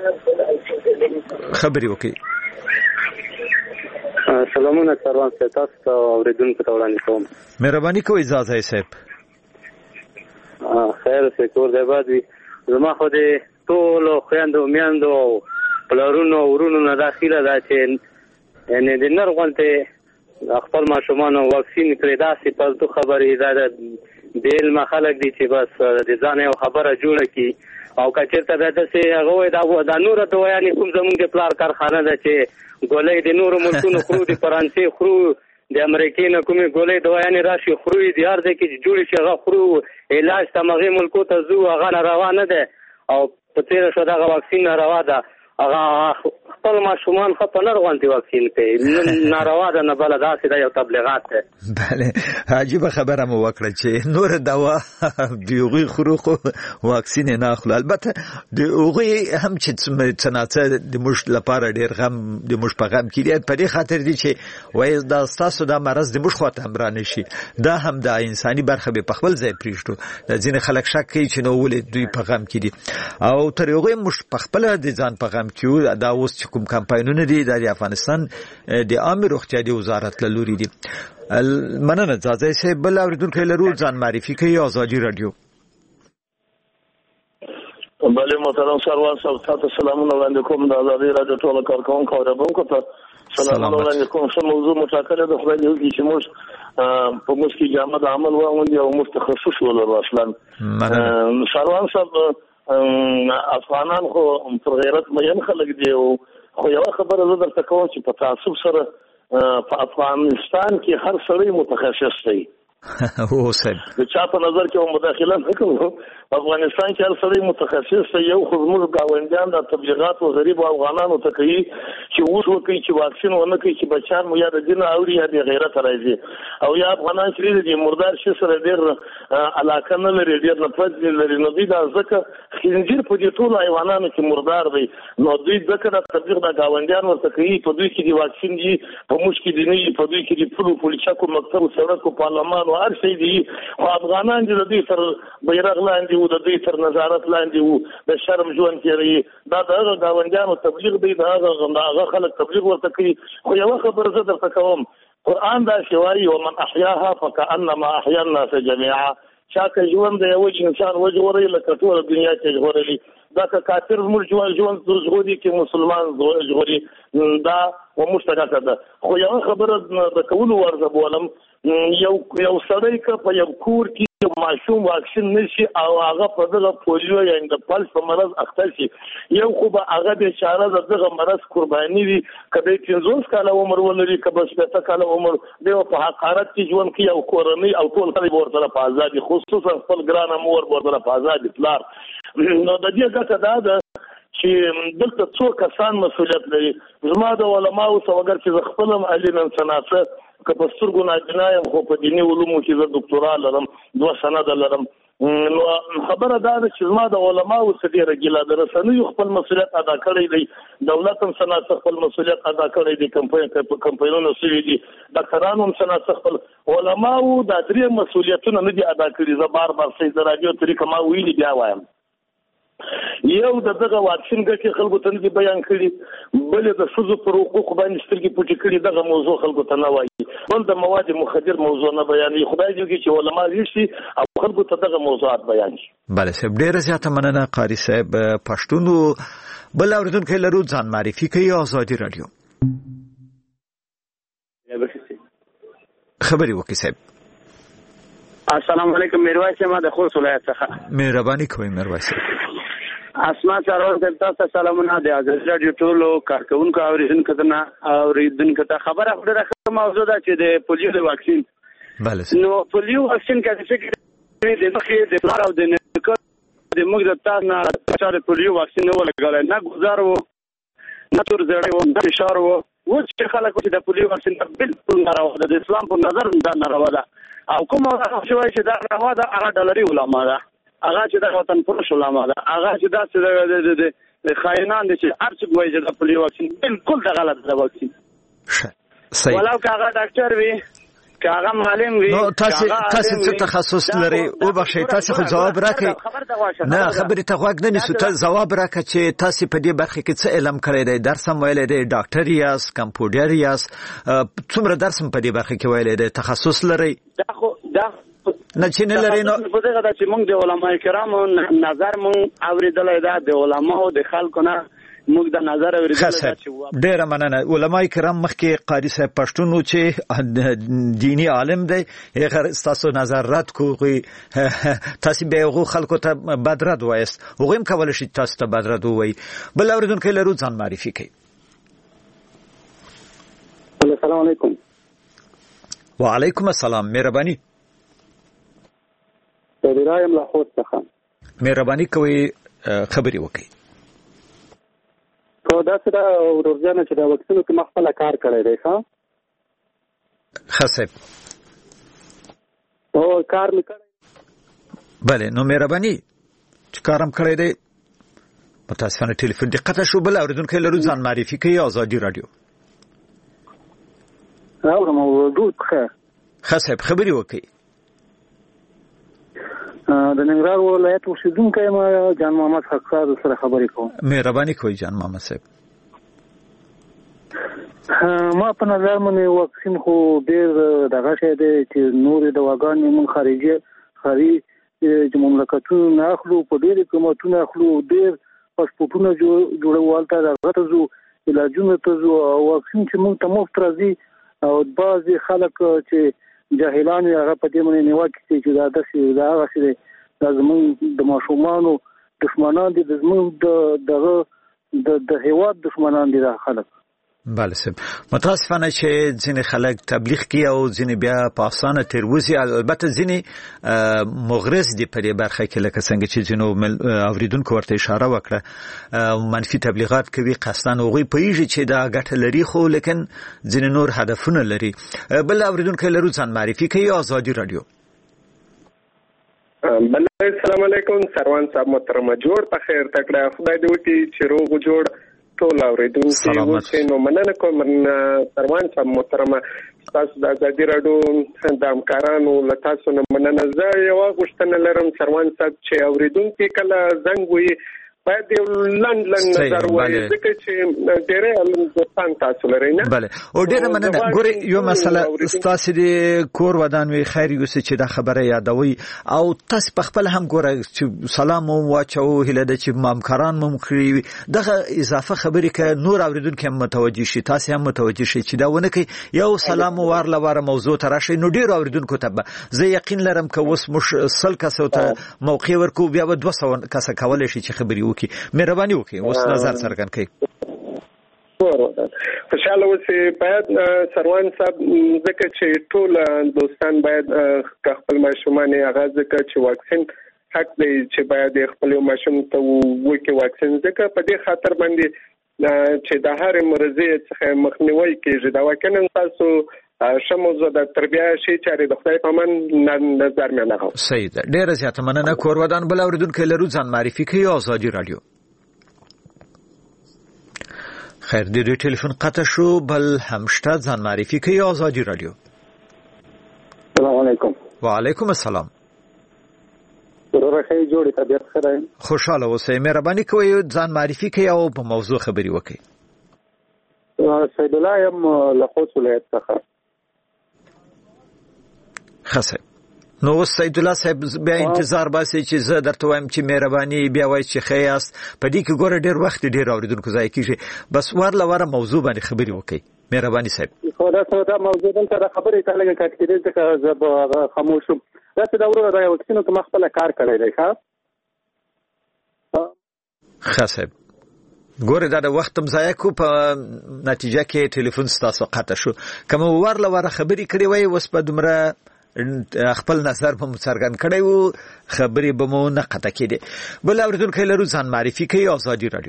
خبري وکي. سلامونه سروان صاحب تاسو ته اوریدونکو ته وړاندې کوم. مهرباني کوئ اجازه صاحب. خیر څه کور دی بادي زما خو دې ټول خويندو میاندو پلارونو ورونو نه داخله ده چې یعنی د نر غونته خپل ماشومان واکسین کړی دا سي په تو خبرې ده بیل ما خلک دي چې بس د ځان یو خبره جوړه کی او کچرته د دسه هغه د د نور دوايانې کوم زمونږ د پلار کارخانه ده چې ګولې د نور ملکونو خرو د فرانسې خرو د امریکای نه کومې ګولې دوايانې راشي خرو دي هر ځای کې جوړ شي هغه خرو علاج تمغه ملکو ته زو هغه روانه ده او په تیر شو دغه واکسین روا ده هغه خپل ماشومان خپل نه روانتي واکسین کوي ناروا ده نه بل داسې د یو تبلیغات ده. بله عجیب خبره مو وکړه چې نور دوا دیوغي خروخ واکسین نه اخلو. البته دیوغي هم چې څنګه د مش لپاره ډیر غم د مش په غم کې په دې خاطر دي چې وای دا تاسو د مرز د مش خواته امرانه شي دا هم د انساني برخه به په خپل ځای پریږدو د ځینې خلک شک کوي چې نو ولې دوی په غم کې دي او تر یوغي مش په خپل د ځان په غم کیو دا اوس چې کوم کمپاینونه دي د افغانستان د عامه روغتیا د وزارت له لوري دي. مننه ځاځي سه بل اوریدونکو لرو ځان معرفي کوي آزادي رادیو. بله محترم سروان صاحب تاسو سلامونه وړاندې کوم د آزادي رادیو ټول کارکونکو اوریدونکو ته سلامونه وړاندې کوم. څه موضوع متأکد د خدای دې چې موږ په موږ کې جامه د عمل واوندي او متخصص ولر اصلا سروان صاحب افغانان خو پر غیرت مېن خلک دی خو یو خبره زه درته کوم چې په تعصب سره په افغانستان کې هر سړی متخصص دی. هو صاحب د چا په نظر کې مداخله نه کوم. افغانستان کې هر سړی متخصص دی. یو خو موږ گاونډیان د تبلیغات او غریب افغانانو ته کوي چې اوس وکړي چې واکسین ونه کوي چې بچان مو یا د دین او یا د غیرت راځي او یا افغانان چې د مردار شي سره ډیر علاقه نه لري ډیر نفرت لري نو دوی دا ځکه خنجر په دې ټول حیوانانو کې مردار دی نو دوی ځکه د تبلیغ د گاونډیان ورته کوي په دوی کې د واکسین دی په موږ کې دی نه په دوی کې د پلو پولیسو مکتب سړک او پارلمان هر شي دي خو افغانان چې د دې تر بیرغ لاندې وو د دې تر نظارت لاندې وو د شرم ژوند کې دا د گاونډیانو تبلیغ دی دا هغه خلک تبلیغ ورته کوي. خو یو خبره زه درته کوم قرآن دا شوایي ومن احیاها فکأنما احیا الناس جميعا چا که ژوند د یو انسان وژغوري لکه ټول دنیا کې ژغورلي دا که کافر موږ ژوند ژوند ژغوري کې مسلمان ژغوري دا ومشترکه ده. خو یو خبره د کولو ورزه بولم یو یو سړی که په یو کور کې ماشوم واکسین نشي او هغه په دغه پولیو یا د پلس په مرض اخته شي یو خو به هغه د اشاره دغه مرض قرباني وي کله پنځوس کاله عمر ولري کله شپږ کاله عمر دی په حقارت کې ژوند کوي او کورنۍ او ټول خلک ورته په آزادي خصوصا خپل ګران مور ورته په آزادي پلار نو د دې ګټه دا ده چې دلته څو کسان مسؤلیت لري. زما د علماو څوګر چې خپلم علم سناسه که په سترګو ناجنا یم خو په دیني علومو کې زه ډاکټورا لرم دوه سند لرم نو خبره دا ده چې زما د علماو څخه ډېره ګیله ده رسنیو خپل مسؤلیت ادا کړی دی دولت هم سناسه خپل مسؤلیت ادا کړی دی کمپاینونو سوي دي ډاکټرانو هم سناسه خپل علماو دا درې مسؤلیتونه نه دي ادا کړي. زه بار بار سید راډیو طریقه ما ویلي بیا وایم یو د دغه واکسین ګټې خلکو ته نه بیان کړي بل د ښځو پر حقوق باندې سترګې پټې کړي دغه موضوع خلکو ته نه وایي بل د مواد مخدر موضوع نه بیانوي. خدای دې وکړي چې علما راشي او خلکو ته دغه موضوعات بیان شي. بله صاحب ډېره زیاته مننه قاري صاحب. پښتون بل اوریدونکو لرو ځان معرفي کوي آزادي رادیو. خبري وکړئ صاحب. السلام علیکم میرویس ما د خوست ولایت څخه. مهرباني کوئ میرویس صاحب. اسما سره تاسو سلامونه د آزادي رادیو ټولو کارکونکو اوریدونکو ته اوریدونکو ته خبره خبره موضوع ده چې د پولیو د واکسین بله نو پولیو واکسین کې چې د مخې د پلار او د نکو د موږ د تاسو نه چې پولیو واکسین نه ولګول نه گزار وو نه تر زړه وو نه اشاره وو و چې خلک چې د پولیو واکسین بالکل ناروا ده د اسلام په نظر دا ناروا ده او کوم شوی چې دا ناروا ده هغه ډالري علما ده هغه چې د وطن پرش علما ده هغه چې دا چې د خاینان دي چې هر څه وایي چې د پولیو واکسین بالکل د غلط ده واکسین صحیح ولو که هغه ډاکټر وي که هغه معلم وي نو تاسو تاسو څه تخصص لري او بخښئ تاسو خو جواب راکړئ نه خبرې ته غوږ نه نیسو ته جواب راکړه چې تاسو په دې برخه کې څه علم کړی دی درس هم ویلی دی ډاکټر یاست کمپیوټر یاست څومره درس هم په دې برخه کې ویلی دی تخصص لري دا خو دا نه چې نه لري نو په دغه د چې موږ د علماء کرامو نظر موږ اوریدلای دا د علماو د خلکو نه موږ د نظر اوریدل چې ډېر مننه. علماء کرام مخکې قاری صاحب پښتون چې دینی عالم دی هغه تاسو نظر رد کوی تاسو به هغه خلکو ته بدرد وایست هغه هم کول شي تاسو ته بدرد وای. بل اوریدونکو لرو ځان معرفي کوي. السلام علیکم. وعلیکم السلام. مهرباني. رایم له خود څخه. مهرباني کوي خبري وکړئ. خو دا څه دا ورځنه چې دا وکسینو کې مخفله کار کړی دی ښا؟ خاصه. او کار مې کړی. بله نو مهرباني چې کارم کړی دی متاسفانه ټلیفون دقت شو. بل اوریدونکو لرو ځان معرفي کوي. آزادي رادیو. اورم وګورم ښه. خاصه خبري وکړئ. د ننګرهار ولایت اوسیدونکی ما جان محمد حقصاد سره خبرې کوم. مهرباني کوئ جان محمد صاحب. ما په نظر باندې واکسین خو ډېر دغه شی دی چې نور دواګانې مون خارجي خاري چې مملکتونو نه اخلو په ډېر قیمتونو اخلو ډېر پاسپورتونه جوړول ته دغه ته زو علاجونه ته زو واکسین چې مونږ ته مفت راځي او بعضې خلک چې جاهلان هغه په دې باندې نیوکه چې دا داسې دا هغه چې دا زموږ د ماشومانو دښمنان دي د زموږ د دغه د د هیواد دښمنان دي دا خلک. بله صاحب متاسفانه چې ځینې خلک تبلیغ کوي او ځینې بیا په افسانه تیروزي. البته ځینې مغرض دي په دې برخه کې لکه څنګه چې ځینو اوریدونکو ورته اشاره وکړه منفي تبلیغات کوي قصداً هغوی پوهېږي چې دا ګټه لري خو لیکن ځینې نور هدفونه لري. بل اوریدونکی لرو ځان معرفي کوي. آزادي رادیو. بله السلام علیکم. سروان صاحب محترمه جوړ په خیر تکړه خدای دې وکړي چې روغ جوړ ټول اوریدونکي اوسئ. نو مننه کوم سروان صاحب محترمه تاسو د آزادي رادیو د همکارانو له تاسو نه مننه. زه یوه غوښتنه لرم سروان صاحب چې اوریدونکي کله زنګ وي باید یو لنډ لنډ نظر وایي ځکه چې ډېری دوستان تاسو لرئ نه. بله او ډېره مننه. ګورئ یو مسله ستاسې د کور ودان وي خیر یوسې چې دا خبره یادوئ او تاسو په خپله هم ګوره چې سلام مو واچوو هیله ده چې همکاران مو کړي وي دغه اضافه خبرې که نور اوریدونکي هم متوجه شي تاسې هم متوجه شئ چې دا ونه کوي یو سلام مو وار له واره موضوع ته راشئ نو ډېرو اوریدونکو ته به زه یقین لرم که اوس موږ سل کسو ته موقع ورکوو بیا به دوه سوه کسه کولی شي چې خبرې مهرباني وکړئ اوس نظر څرګند کړئ. خوشاله اوسئ. باید سروان صاحب ځکه چې ټول دوستان باید خپل ماشومان هغه ځکه چې واکسین حق دی چې باید خپل ماشوم ته وکړي واکسین ځکه په دې خاطر باندې چې د هر مرضی څخه مخنیوي کیږي. دا واکسین تاسو شموزه د تربیه شي چې د خدای په من نظر مې لغو. صحیح ده. ډیره زیاته مننه. کور ودان بل اوریدونکو لرو ځان معرفي کوي. آزادي رادیو. خیر د دې ټلیفون قطع شو. بل همشته ځان معرفي کوي. آزادي رادیو. السلام علیکم. وعلیکم السلام. ضرور خیر جوړی طبیعت خیر. خوشاله اوسئ. مهرباني کوئ ځان معرفي کوي او په موضوع خبري وکړئ. سید الله یم له خوست ولایت څخه. خاصه نو سید الله صاحب بیا انتظار باسي چې زه درته وایم چې مهرباني بیا وایي چې خیاست په دې کې ګوره ډېر وخت ډېر اوریدونکو ځای کېږي بس ور لوره موضوع باندې خبرې وکړئ. مهرباني صاحب. خو دا څه دا موضوع دلته د خبرې ته لږه کټ کېدل ځکه زه به خاموش شم. دا څه دا وروره د واکسینو ته ما خپله کار کړی دی ښه. ښه صاحب ګوره دا د وخت هم ضایع کو په نتیجه کې ټلیفون ستاسو قطع شو. که مو ور لوره خبرې کړې وای اوس به دومره خپل نظر به مو څرګند کړی وو خبرې به مو نه قطع کېدې. بل اوریدونکی لرو ځان معرفي کوي. آزادي رادیو.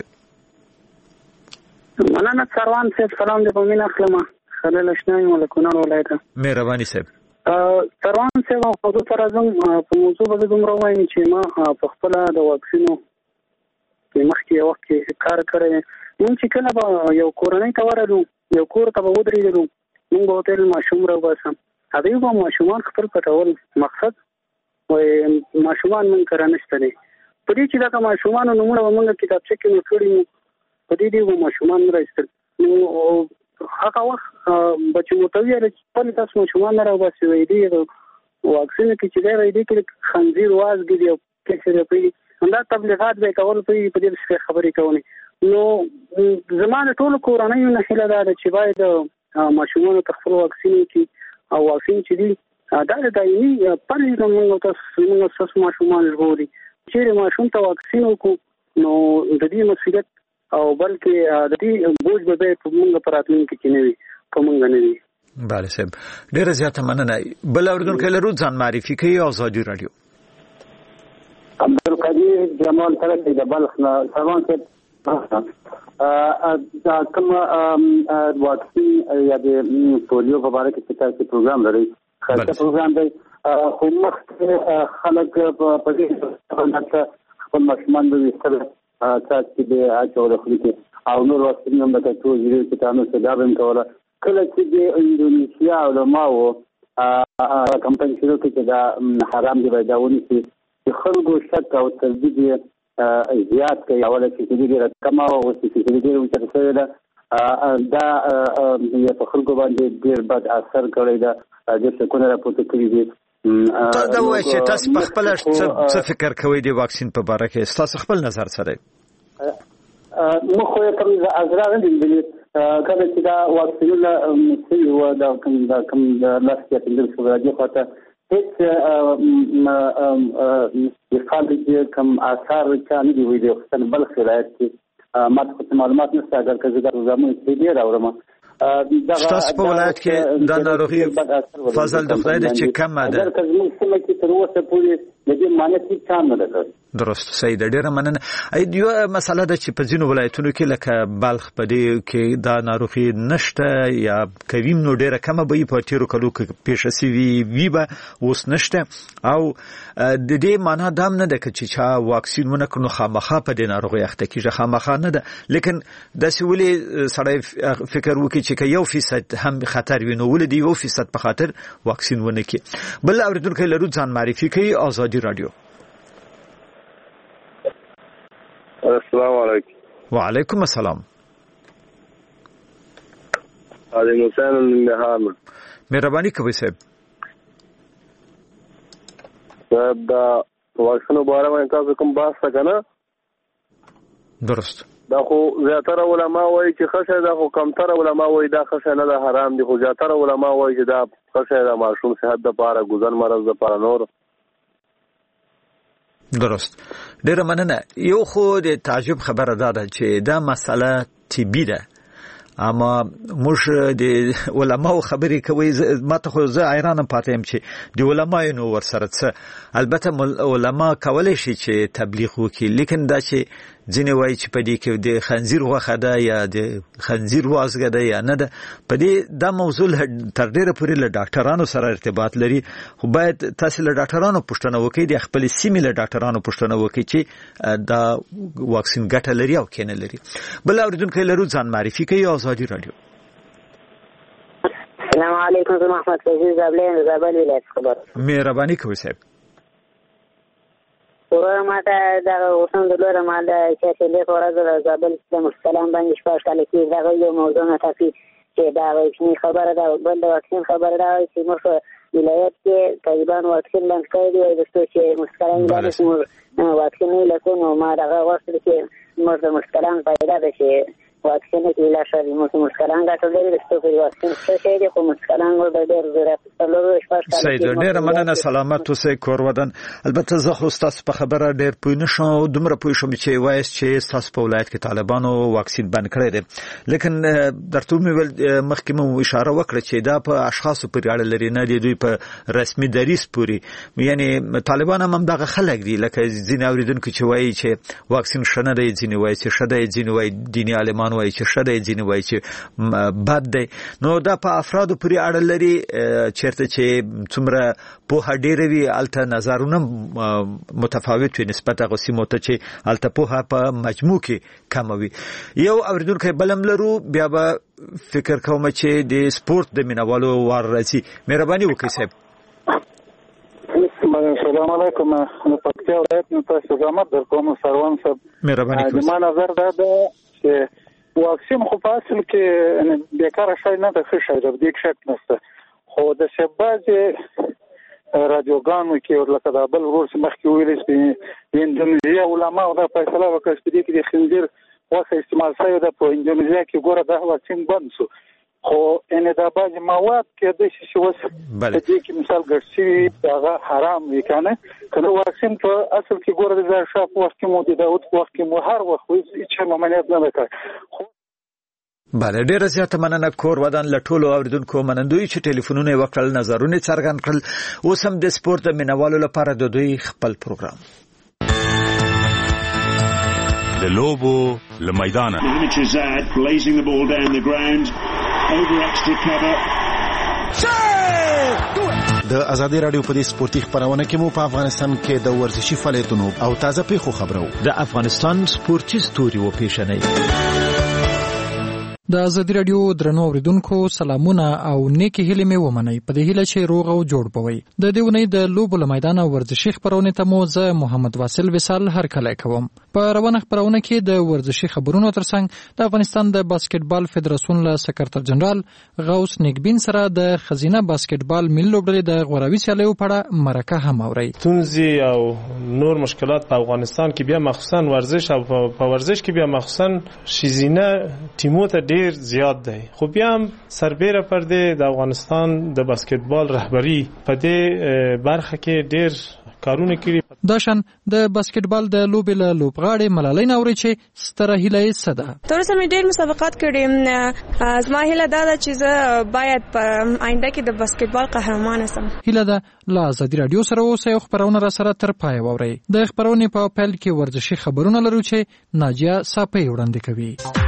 مننه سروان صاحب. سلام دې په مینه اخلم. خلیل اشنا یم له کونړ ولایته. مهرباني صاحب. سروان صاحب موضوع سره زم په موضوع به دومره وایم چې ما په خپله د واکسینو مخکې وخت کې کار کړی. موږ چې کله به یو کورنۍ ته ورغلو یو کور ته به ودرېدلو موږ به ورته ویل ماشوم راوباسم. هغوی به ماشومان خپل پټول. مقصد وایي ماشومان موږ کره نشته دی. په دې چې دغه ماشومانو نومونه به موږ کتابچه کې نوټ کړي وو په دې دې به ماشومان نه راایستل. نو هغه وخت به چې ورته وویل چې خپل تاسو ماشومان نه راوباسئ وایي دې واکسین کې چې دی وایي دې کې خنزیر وازګې دي او کیسې دی پرېږدي همدا تبلیغات به یې کول په دې خبرې کولې. نو زمانه ټول کورنۍ نه هله ده چې باید ماشومان ته خپل واکسین کی او واکسین چې دی دا د دایمي پرې د موږ تاسو موږ تاسو ماشومان ژغوري چې ماشوم ته واکسین وکړو نو د دې مسؤلیت او بلکې د دې بوج به په موږ پراتلونکو کې نه وي کوم نه وي. بله صاحب ډیره زیاته مننه. بل اوریدونکو لرو ځان معرفي کوي آزادي رادیو. عبدالقدیر جمال ترکی د بلخ نه سلام صاحب. دا کوم واکسین یا د پولیو په اړه کې تاسو پروګرام لري خاصه پروګرام دی خو مخکې خلک په دې باندې خپل ماشومان به وستل تاسو به اچول خو کې او نور واکسین هم د ټول یو چې تاسو څنګه به کوله کله چې د انډونیسیا علماو کمپاین شروع کړ چې دا حرام دی باندې چې خلکو شک او تردید زیات کوي او چې دې رقم او چې دې ورته څه ده دا یو خلکو باندې ډیر بد اثر کوي دا د څکونه راپورته کړی دي. دا وایي چې تاسو په خپل څه فکر کوئ د واکسین په اړه کې تاسو خپل نظر سره مخ خو کوم ازرار دي کله چې دا واکسینونه چې و دا کوم دا کوم لاسته په دې راځي خاطر هیڅ د خارجي کوم اثر کاني دی ویډیو خپل بل خلایت کې ماته معلومات نشته اگر که زه د زموږ چې دی راوړم تاسو په ولایت کې د ناروغي فضل د خدای د چې کم ده اگر که زموږ سیمه کې تر اوسه پورې د دې معنی څه کار نه ده. درست صحیح ده ډیره مننه. ای یو مسله ده چې په ځینو ولایتونو کې لکه بلخ په دې کې دا ناروغي نشته یا کویم نو ډیره کمه به په تیرو کلو کې پیښه سوي وی به اوس نشته او د دې معنی دا نه ده چې چا واکسین ونه کړو خامخا په دې ناروغي اخته کیږي خامخا نه ده لیکن د سولې سړی فکر وکړي چې یو فیصد هم خطر وي نو ولې دی یو فیصد په خاطر واکسین ونه کړي. بل اوریدونکو لرو ځان معرفي کوي آزادي رادیو. السلام علیکم. وعلیکم السلام. علی حسین النهام. مهرباني کوي صاحب. صاحب دا واکسینو باره باندې تاسو کوم بحث وکړه؟ درست. دا خو زیاتره علما وایي چې خشه دا خو کمتره علما وایي دا خشه نه ده حرام دي خو زیاتره علما وایي چې دا خشه دا ماشوم صحت لپاره ګوزن مرض لپاره نور. درست ډیره مننه. یو خو د تعجب خبره ده چې دا مسله طبي ده اما موږ د علماو خبرې کوي ماته خو زه حیران پاتې یم چې د علماو نو ورسره څه البته علما کولای شي چې تبلیغ وکړي لیکن دا چې ځینې وایي چې په دې کې د خنزیر غوښه ده یا د خنزیر وازګه ده یا نه ده په دې دا موضوع تر ډیره پورې له ډاکټرانو سره ارتباط لري خو باید تاسو له ډاکټرانو پوښتنه وکړئ د خپل سیمې له ډاکټرانو پوښتنه وکړئ چې دا واکسین ګټه لري او کنه لري. بل اوریدونکو لرو ځان معرفي کوي آزادي رادیو. السلام علیکم زما احمد فیض زابلین زابل ولایت خبر. مهرباني کوي صاحب. ورته ماته دا اوسم د لور مال چې له فورا د زابل د مستلم باندې شپږ کال کې دا یو موضوع نه تاسو چې دا واکسین خبره ده بل د واکسین خبره ده چې موږ ولایت کې تقریبا واکسین باندې کړی دی د څه چې مستلم باندې واکسین نه لکه ما دا غوښتل چې موږ د مستلم پیدا ده چې واکسین کې لا شوی موږ مسکران غاټل لري د څه په واکسین څه شي دي خو مسکران ور ډېر ضرورت لري شپږ سید ډېر مننه سلامت اوسئ کور ودان. البته زه خو تاسو په خبره ډېر پوه نه شوم دومره پوه شوم چې وایس چې تاسو په ولایت کې طالبانو واکسین بند کړی دی لیکن درته مې مخکې مو اشاره وکړه چې دا په اشخاصو پورې اړه لري نه دی دوی په رسمي دریس پورې یعنی طالبان هم دغه خلک دي لکه ځینې اوریدونکو چې وایي چې واکسین شنه دی ځینې وایي چې شته دی ځینې وایي دیني عالمان وایي چې شته ځینې وایي چې بد دی نو دا په افرادو پورې اړه لري چیرته چې څومره په ډېر وی الته نظرونه متفاوت وي نسبت هغه سیمو ته چې الته په په مجموع کې کم وي. یو اوریدونکو بلم لرو بیا به فکر کوم چې د سپورت د مینوالو وار راځي. مهرباني وکړئ صاحب. السلام علیکم. نو پکتیا ولایت نو تاسو زحمت درکوم سروان صاحب. مهرباني کوئ. د ما نظر دا ده چې واکسین خو په اصل کې بیکاره شای نه ده ښه شی ده دې شک نشته خو د شبازې رادیوګانو کې لکه د بل ورور مخکې ویل چې د اندونیزیا علماو دا فیصله وکړه چې دې کې د خنزیر اوس استعمال شوی د په اندونیزیا کې ګوره دا واکسین بند شو خو ان دا باج مواد کې د شي وس د دې کې مثال ګرځي هغه حرام وي کنه کله واکسین په اصل کې ګوره د شاف وخت کې مو د داوت وخت کې مو هر وخت هیڅ ممانعت نه وکړ. بله ډیره زیاته مننه کور ودان لټولو اوریدونکو منندوی چې ټلیفونونه وکړل نظرونه څرګند کړل. اوس هم د سپورت د مینوالو لپاره د دوی خپل پروګرام د لوبو لمیدانه د ازادي رادیو په دې سپورتي خبرونه کې مو په افغانستان کې د ورزشي فعالیتونو او تازه پیښو خبرو د افغانستان سپورتي ستوري و پیښنې. د ازادي رادیو درنو اوریدونکو سلامونه او نیکی هیلې مې ومنئ په دې هیله چې روغ او جوړ بوي. د دې ونې د لوبو له میدان ورزشي خبرونه ته مو زه محمد واصل وصال هر کله کوم. په روانه خبرونه کې د ورزشي خبرونو ترڅنګ د افغانستان د باسکټبال فدراسیون له سکرټر جنرال غوث نیکبین سره د خزینه باسکټبال ملي لوبډلې د غوراوي سیالیو په اړه مرکه هم اوري. تونزي او نور مشکلات په افغانستان کې بیا مخصوصا ورزش او په ورزش کې بیا مخصوصا شیزینه ټیمو ته ډیر زیات دی. خو بیا هم سربیره پر دې د افغانستان د باسکټبال رهبری په دې برخه کې ډیر کارونه کړي. داشن د باسکټبال د لوبې له لوبغاړې ملالۍ نوري چې ستره هیله یې څه ده؟ تر اوسه مې ډېر مسابقات کړي. زما هیله دا ده چې زه باید په آینده کې د باسکټبال قهرمانه سم. هیله ده له ازادي رادیو سره اوس یو خبرونه را سره تر پای واورئ. د خبرونې په پیل کې ورزشي خبرونه لرو چې ناجیه صافی وړاندې کوي.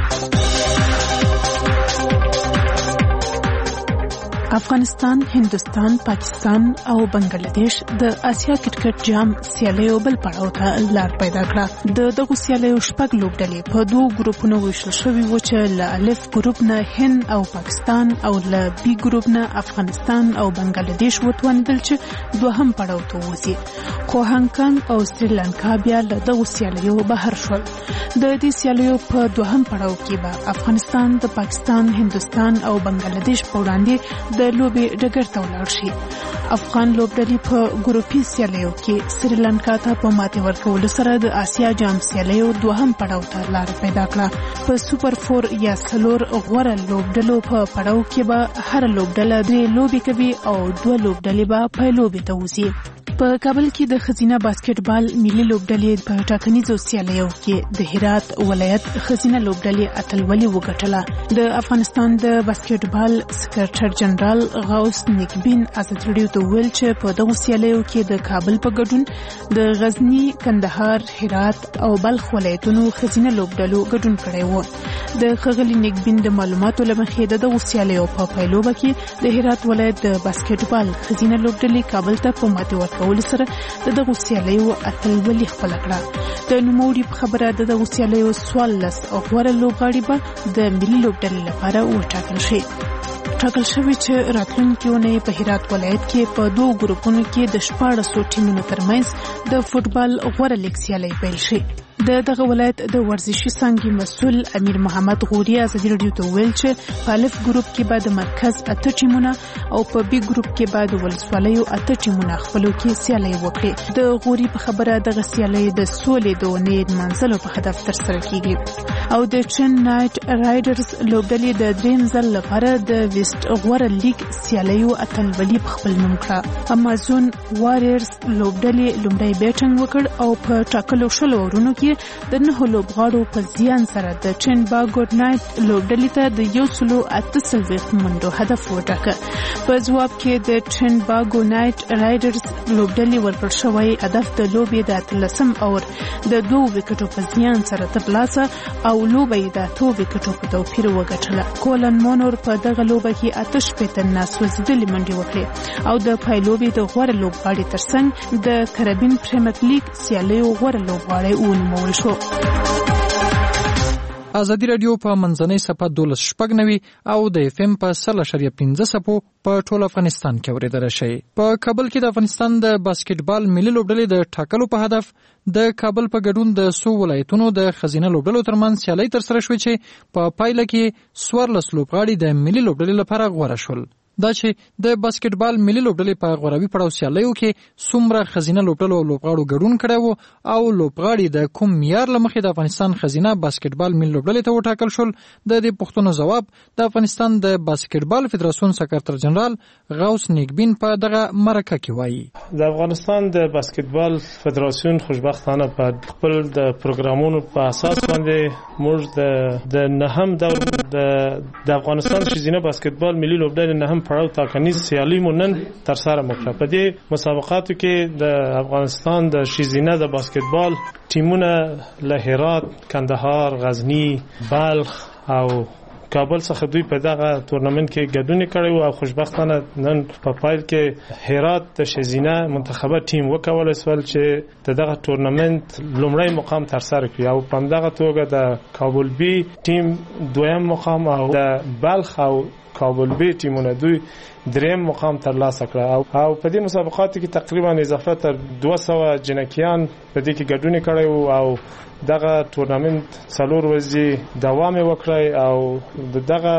افغانستان، هندوستان، پاکستان او بنگلاديش د آسیا کرکټ جام سیالیو بل پړاو ته لار پیدا کړه. د دغه سیالیو شپږ لوبډلې په دوه ګروپونو ویشل شوې و چې له الف ګروپ نه هند او پاکستان او له بي ګروپ نه افغانستان او بنگلاديش وتوانیدل چې دوهم پړاو ته وځي. خو هانګ کانګ او سریلانکا بیا له دغه سیالیو بهر شول. د دې سیالیو په دوهم پړاو کې به افغانستان د پاکستان، هندوستان او بنگلاديش په وړاندې د لوبې ډګر ته ولاړ شي. افغان لوبډلې په ګروپي سیالیو کې سریلانکا ته په ماتې ورکولو سره د آسیا جام سیالیو دوهم پړاو ته لار پیدا کړه. په سوپر فور یا څلور غوره لوبډلو په پړاو کې به هر لوبډله درې لوبې کوي او دوه لوبډلې به په لوبې ته وځي. په کابل کې د خزینه باسکټبال ملي لوبډلې په ټاکنیزو سیالیو کې د هرات ولایت خزینه لوبډلې اتلولي وګټله. د افغانستان د باسکټبال سکرټر جنرال غوث نیکبین ازادي رادیو ته ویل چې په دغه سیالیو کې د کابل په ګډون د غزنی، کندهار، هرات او بلخ ولایتونو خزینه لوبډلو ګډون کړی و. د ښاغلي نیکبین د معلوماتو له مخې د دغه سیالیو په پیلوبه کې د هرات ولایت د باسکټبال خزینه لوبډلې کابل ته په ماتې ورکولو سره د دغه سیالیو اتلولي خپله کړه. د نوموړي په خبره د دغه سیالیو څوارلس غوره لوبغاړي به د ملي لوبډلې لپاره وټاکل شي. ټاکل شوی چې راتلونکي اونۍ په هرات ولایت کې په دوه ګروپونو کې د شپاړسو ټیمونو ترمنځ د فوټبال غوره لیګ سیالۍ پیل شي. د دغه ولایت د ورزشي څانګې مسؤل امیر محمد غوري ازادي رادیو ته ویل چې په الف ګروپ کې به د مرکز اته ټیمونه او په بي ګروپ کې به د ولسوالیو اته ټیمونه خپلو کې سیالۍ وکړي. د غوري په خبره دغه سیالۍ د سولې د اونۍ منځلو په هدف ترسره کیږي او د چن نایټ رایډرز لوبډلې د دریم ځل لپاره د ویسټ غوره لیګ سیالیو اتلولي په خپل نوم کړه. امازون واريرز لوبډلې لومړی بیټینګ وکړ او په ټاکلو شلو اورونو کې د نهو لوبغاړو په زیان سره د چن با ګوډ نایټ لوبډلې ته د یو سلو اته څلوېښت منډو هدف وټاکه. په ځواب کې د چن با ګوډ نایټ رایډرز لوبډلې ورکړ شوی هدف د لوبې د اتلسم اور د دوه وکټو په زیان سره ترلاسه او لوبې د اتو وکټو په توپیر وګټله. کولن مونور په دغه لوبه کې اته شپېته ناسوځېدلې منډې وکړې او د پایلوبې د غوره لوبغاړي ترڅنګ د کربین پریمیر لیګ سیالیو غوره لوبغاړی ونومول شو. ازادي رادیو په منځنۍ صفحه دولس شپږ نوي او د اف ام په سل اشاریه پنځه صفو په ټول افغانستان کې اورېدل شي. په کابل کې د افغانستان د باسکټبال ملي لوبډلې د ټاکلو په هدف د کابل په ګډون د سو ولایتونو د خزینه لوبډلو ترمنځ سیالۍ ترسره شوې چې په پایله کې څوارلس لوبغاړي د ملي لوبډلې لپاره غوره شول. دا چې د باسکټبال ملي لوبډلې په غوړاوي پړاو سیالیو کې څومره خزینه لوبډلو او لوبغاړو ګډون کړی وو او لوبغاړي د کوم معیار له مخې د افغانستان خزینه باسکټبال ملي لوبډلې ته وټاکل شول. د دې پوښتنو ځواب د افغانستان د باسکټبال فدراسیون سکرټر جنرال غوث نیکبین په دغه مرکه کې وایي. د افغانستان د باسکټبال فدراسیون خوشبختانه په خپل د پروګرامونو په اساس باندې موږ د د نهم دور د د افغانستان ښځینه باسکټبال ملي لوبډلې نهم پړاو ټاکنیز سیالي مو نن ترسره وکړه. په دې مسابقاتو کې د افغانستان د ښځینه د باسکټبال ټیمونه له هرات، کندهار، غزنی، بلخ او کابل څخه دوی په دغه تورنمنت کې ګډون کړی او خوشبختانه نن په پایل کې هرات د ښځینه منتخبه ټیم وکولای شول چې د دغه تورنمنت لومړی مقام ترسره کړي او په همدغه توګه د کابل بی ټیم دویم مقام او د بلخ او کابل بی ټیمونه دوی دریم مقام ترلاسه کړ او په دې مسابقاتو کې تقریبا اضافه تر دوه سوه جنکیان په دې کې ګډون کړی او دغه تورنمنت څلور ورځې دوام وکړي او دغه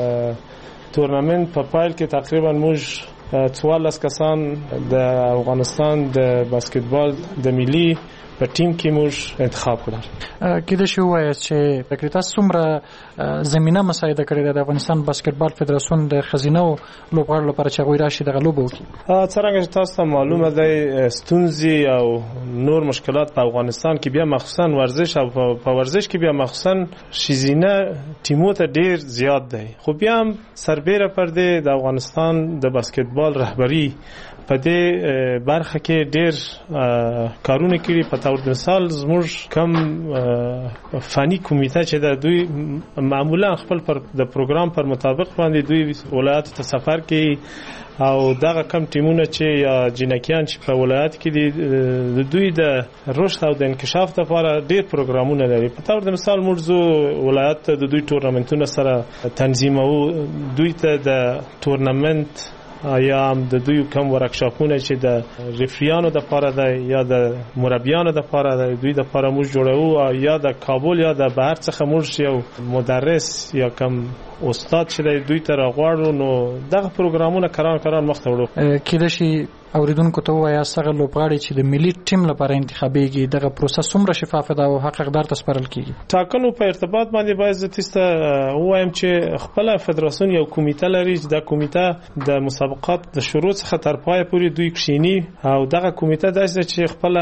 تورنمنت په پایل کې تقریبا موږ څوارلس کسان د افغانستان د باسکټبال د ملي په ټیم کې موږ انتخاب کړل. کله چې وایي چې تقریبا څومره زمينه مساعده کړې ده د افغانستان باسکټبال فدراسیون د خزینه او لوبغاړو لپاره چې غوړي راشي د غلوب وکړي. څنګه چې تاسو ته معلومه ده ستونزې او نور مشکلات په افغانستان کې بیا مخصوصا ورزش او په ورزش کې بیا مخصوصا شیزینه ټیمو ته ډیر زیات دی. خو بیا هم سربېره پر دې د افغانستان د باسکټبال رهبری په دې برخه کې ډیر کارونه کړي. په تور مثال زموږ کم فني کمیټه چې د دوی معمولا خپل پر د پروګرام پر مطابق باندې دوی ولایت ته سفر کوي او دغه کم ټیمونه چې یا جنکیان چې په ولایت کې دي د دوی د رشد او د انکشاف لپاره ډیر پروګرامونه لري. په تور مثال موږ زو ولایت ته د دوی تورنمنتونه سره تنظیمو، دوی ته د تورنمنت یا هم د دوی کم ورکشاپونه چې د ریفریانو د لپاره ده یا د مربیانو د لپاره ده دوی د لپاره موږ جوړو یا د کابل یا د بهر څخه موږ یو مدرس یا کم استاد چې دوی ته راغواړو نو دغه پروګرامونه کران کران مخ ته وړو. کله چې اوریدونکو ته وایي څنګه لوبغاړي چې د ملي ټیم لپاره انتخابيږي دغه پروسه څومره شفاف ده او حق اقدار ته سپارل کیږي. ټاکنو په ارتباط باندې باید زه تاسو وایم چې خپل فدراسیون یو کمیټه لري چې د کمیټه د مسابقات د شروع څخه تر پای پورې دوی کښینی او دغه کمیټه داسې چې خپل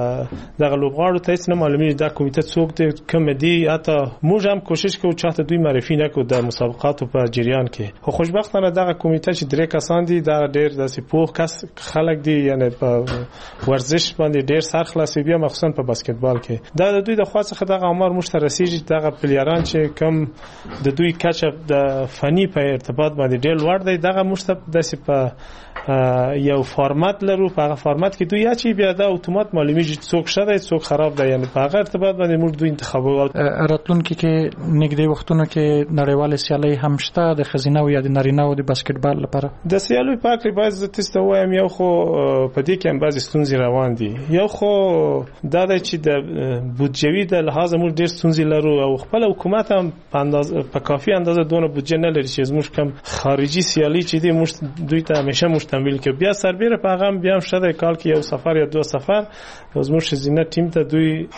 دغه لوبغاړو ته هیڅ نه معلومیږي دا کمیټه څوک دی کوم دی. حتی موږ هم کوشش کوو چې دوی معرفي نکړو د مسابقاتو په جریان کې. خو خوشبختانه دغه کمیټه چې درې کسان دي دا ډېر داسې پوه کس خلک دي یعنی په ورزش باندې ډېر سرخلاصي بیا مخصوصا په باسکټبال کې دا د دوی د خوا څخه دغه امر مشترسي دغه پلیران چې کم د دوی کچه د فني په ارتباط باندې ډېر لوړ دی دغه مشتب داسې په یو فارمات لرو. په هغه فارمات کې دوی یا چې بیا دا اتومات معلومیږي څوک ښه دی څوک خراب دی یعنی په هغه ارتباط باندې موږ دوی انتخابو. راتلونکي کې نږدې وختونو کې نړیواله سیالي هم شته د خزینه او یا د نارینه او د باسکټبال لپاره. د سیالي په اړه باید تاسو وایم یو خو په دې کې هم بعضی ستونزې روان دي. یو خو دا د چې د بودجوي د لحاظ موږ ډېر ستونزې لرو او خپل حکومت هم په اندازه په کافي اندازه دونه بودجه نه لري چې زموږ کم خارجي سیالي چې دی موږ دوی ته همیشه مشتمل کې بیا سربېره په هغه بیا هم شته کال کې یو سفر یا دو سفر زموږ ښځینه ټیم ته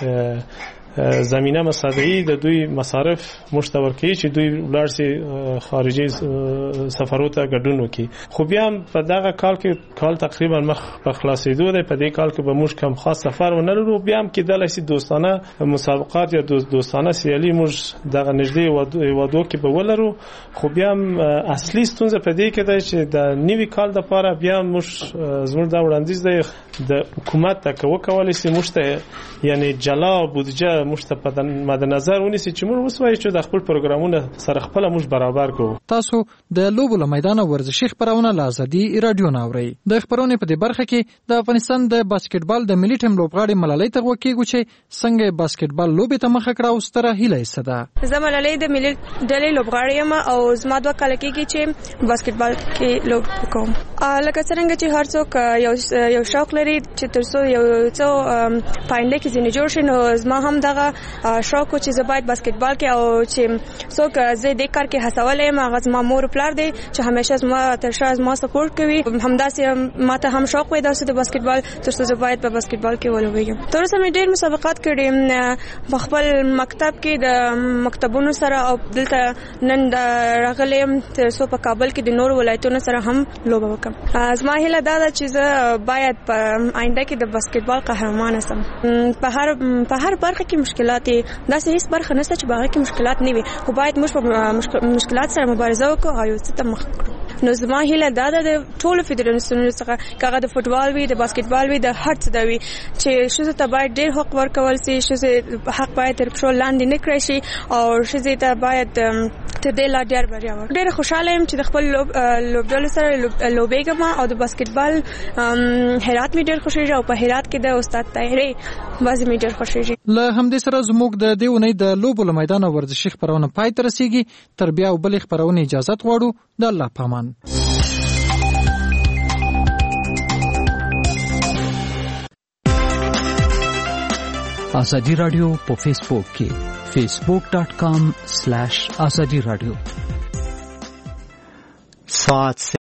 دوی زمینه مساعده‌ای د دوی مصارف مشترکي چې دوی ولرسي خارجي سفرونو ته ګډون وکړي. خو بیا په دغه کال کې کال تقریبا مخ په خلاصېدو دی. په دې کال کې به موږ کم خاص سفر ونه لرو. بیا هم کېدلای شي دوستانه مسابقات یا دوستانه سیالي موږ دغه نږدې وادو کې به ولرو. خو بیا هم اصلي ستونزه په دې کې ده چې د نوي کال لپاره بیا موږ زموږ د وړاندیز دی د حکومت ته وکولای شي موږ ته یعنی جلا بودجه موږ ته په مد نظر ونیسي چې موږ وسوایو چې د خپل پروګرامونه سره خپل موږ برابر کوو. تاسو د لوبو له میدان ورزشي خبرونه له ازادي رادیو ناوړئ. د خبرونې په دې برخه کې د افغانستان د باسکټبال د ملي ټیم لوبغاړي ملالۍ ته وکیږو چې څنګه باسکټبال لوبې ته مخه کړه او ستره هیله یې څه ده. زه ملالۍ د ملي ډلې لوبغاړی یم او زما دوه کاله کېږي چې باسکټبال کې لوب کوم. لکه څنګه چې هر څوک یو یو شوق لري چې تر څو یو څو پاینده کې ځینې جوړ شي نو زما هم دا دغه شوق چې زه باید باسکټبال کې او چې څوک زه د کار کې هڅولې ما غز ما مور پلار دی چې همیشه زما تر شا زما سپورټ کوي همداسې ماته هم شوق وي داسې د باسکټبال تر څو زه باید په باسکټبال کې ولوبېږم. تر اوسه مې ډېر مسابقات کړي په خپل مکتب کې د مکتبونو سره او دلته نن د راغلم تر څو په کابل کې د نور ولایتونو سره هم لوبه وکم. زما هیله دا ده چې زه باید په آینده کې د باسکټبال قهرمان شم. په هر په هر برخه کې مشکلات دي داسې هیڅ برخه نشته چې باغ کې مشکلات نه وي خو باید موږ په مشکلات سره مبارزه وکړو او یو څه ته مخ کړو. نو زما هیله دا ده د ټولو فدراسیونونو څخه کاغه د فوټبال وي د باسکټبال وي د هر څه دی چې شوزه ته باید ډېر حق ورکول شي شوزه حق باید تر پښو لاندې نه کړی شي او شوزه ته باید ته د لا ډېر بریا ورکړي. ډېر خوشاله یم چې د خپل لوبډلو سره لوبېږم او د باسکټبال هرات می ډېر خوشاله او په هرات کې د استاد طاهري بازي می ډېر خوشاله. له همدې سره زموږ د دیونې د لوبو له میدان ورزشي خبرونه پای ته رسیږي. تر بیا بل خبرونه اجازه غواړو. د الله پامان. آزادی رادیو په فیسبوک کې facebook dot com slash azadi radio. ساعت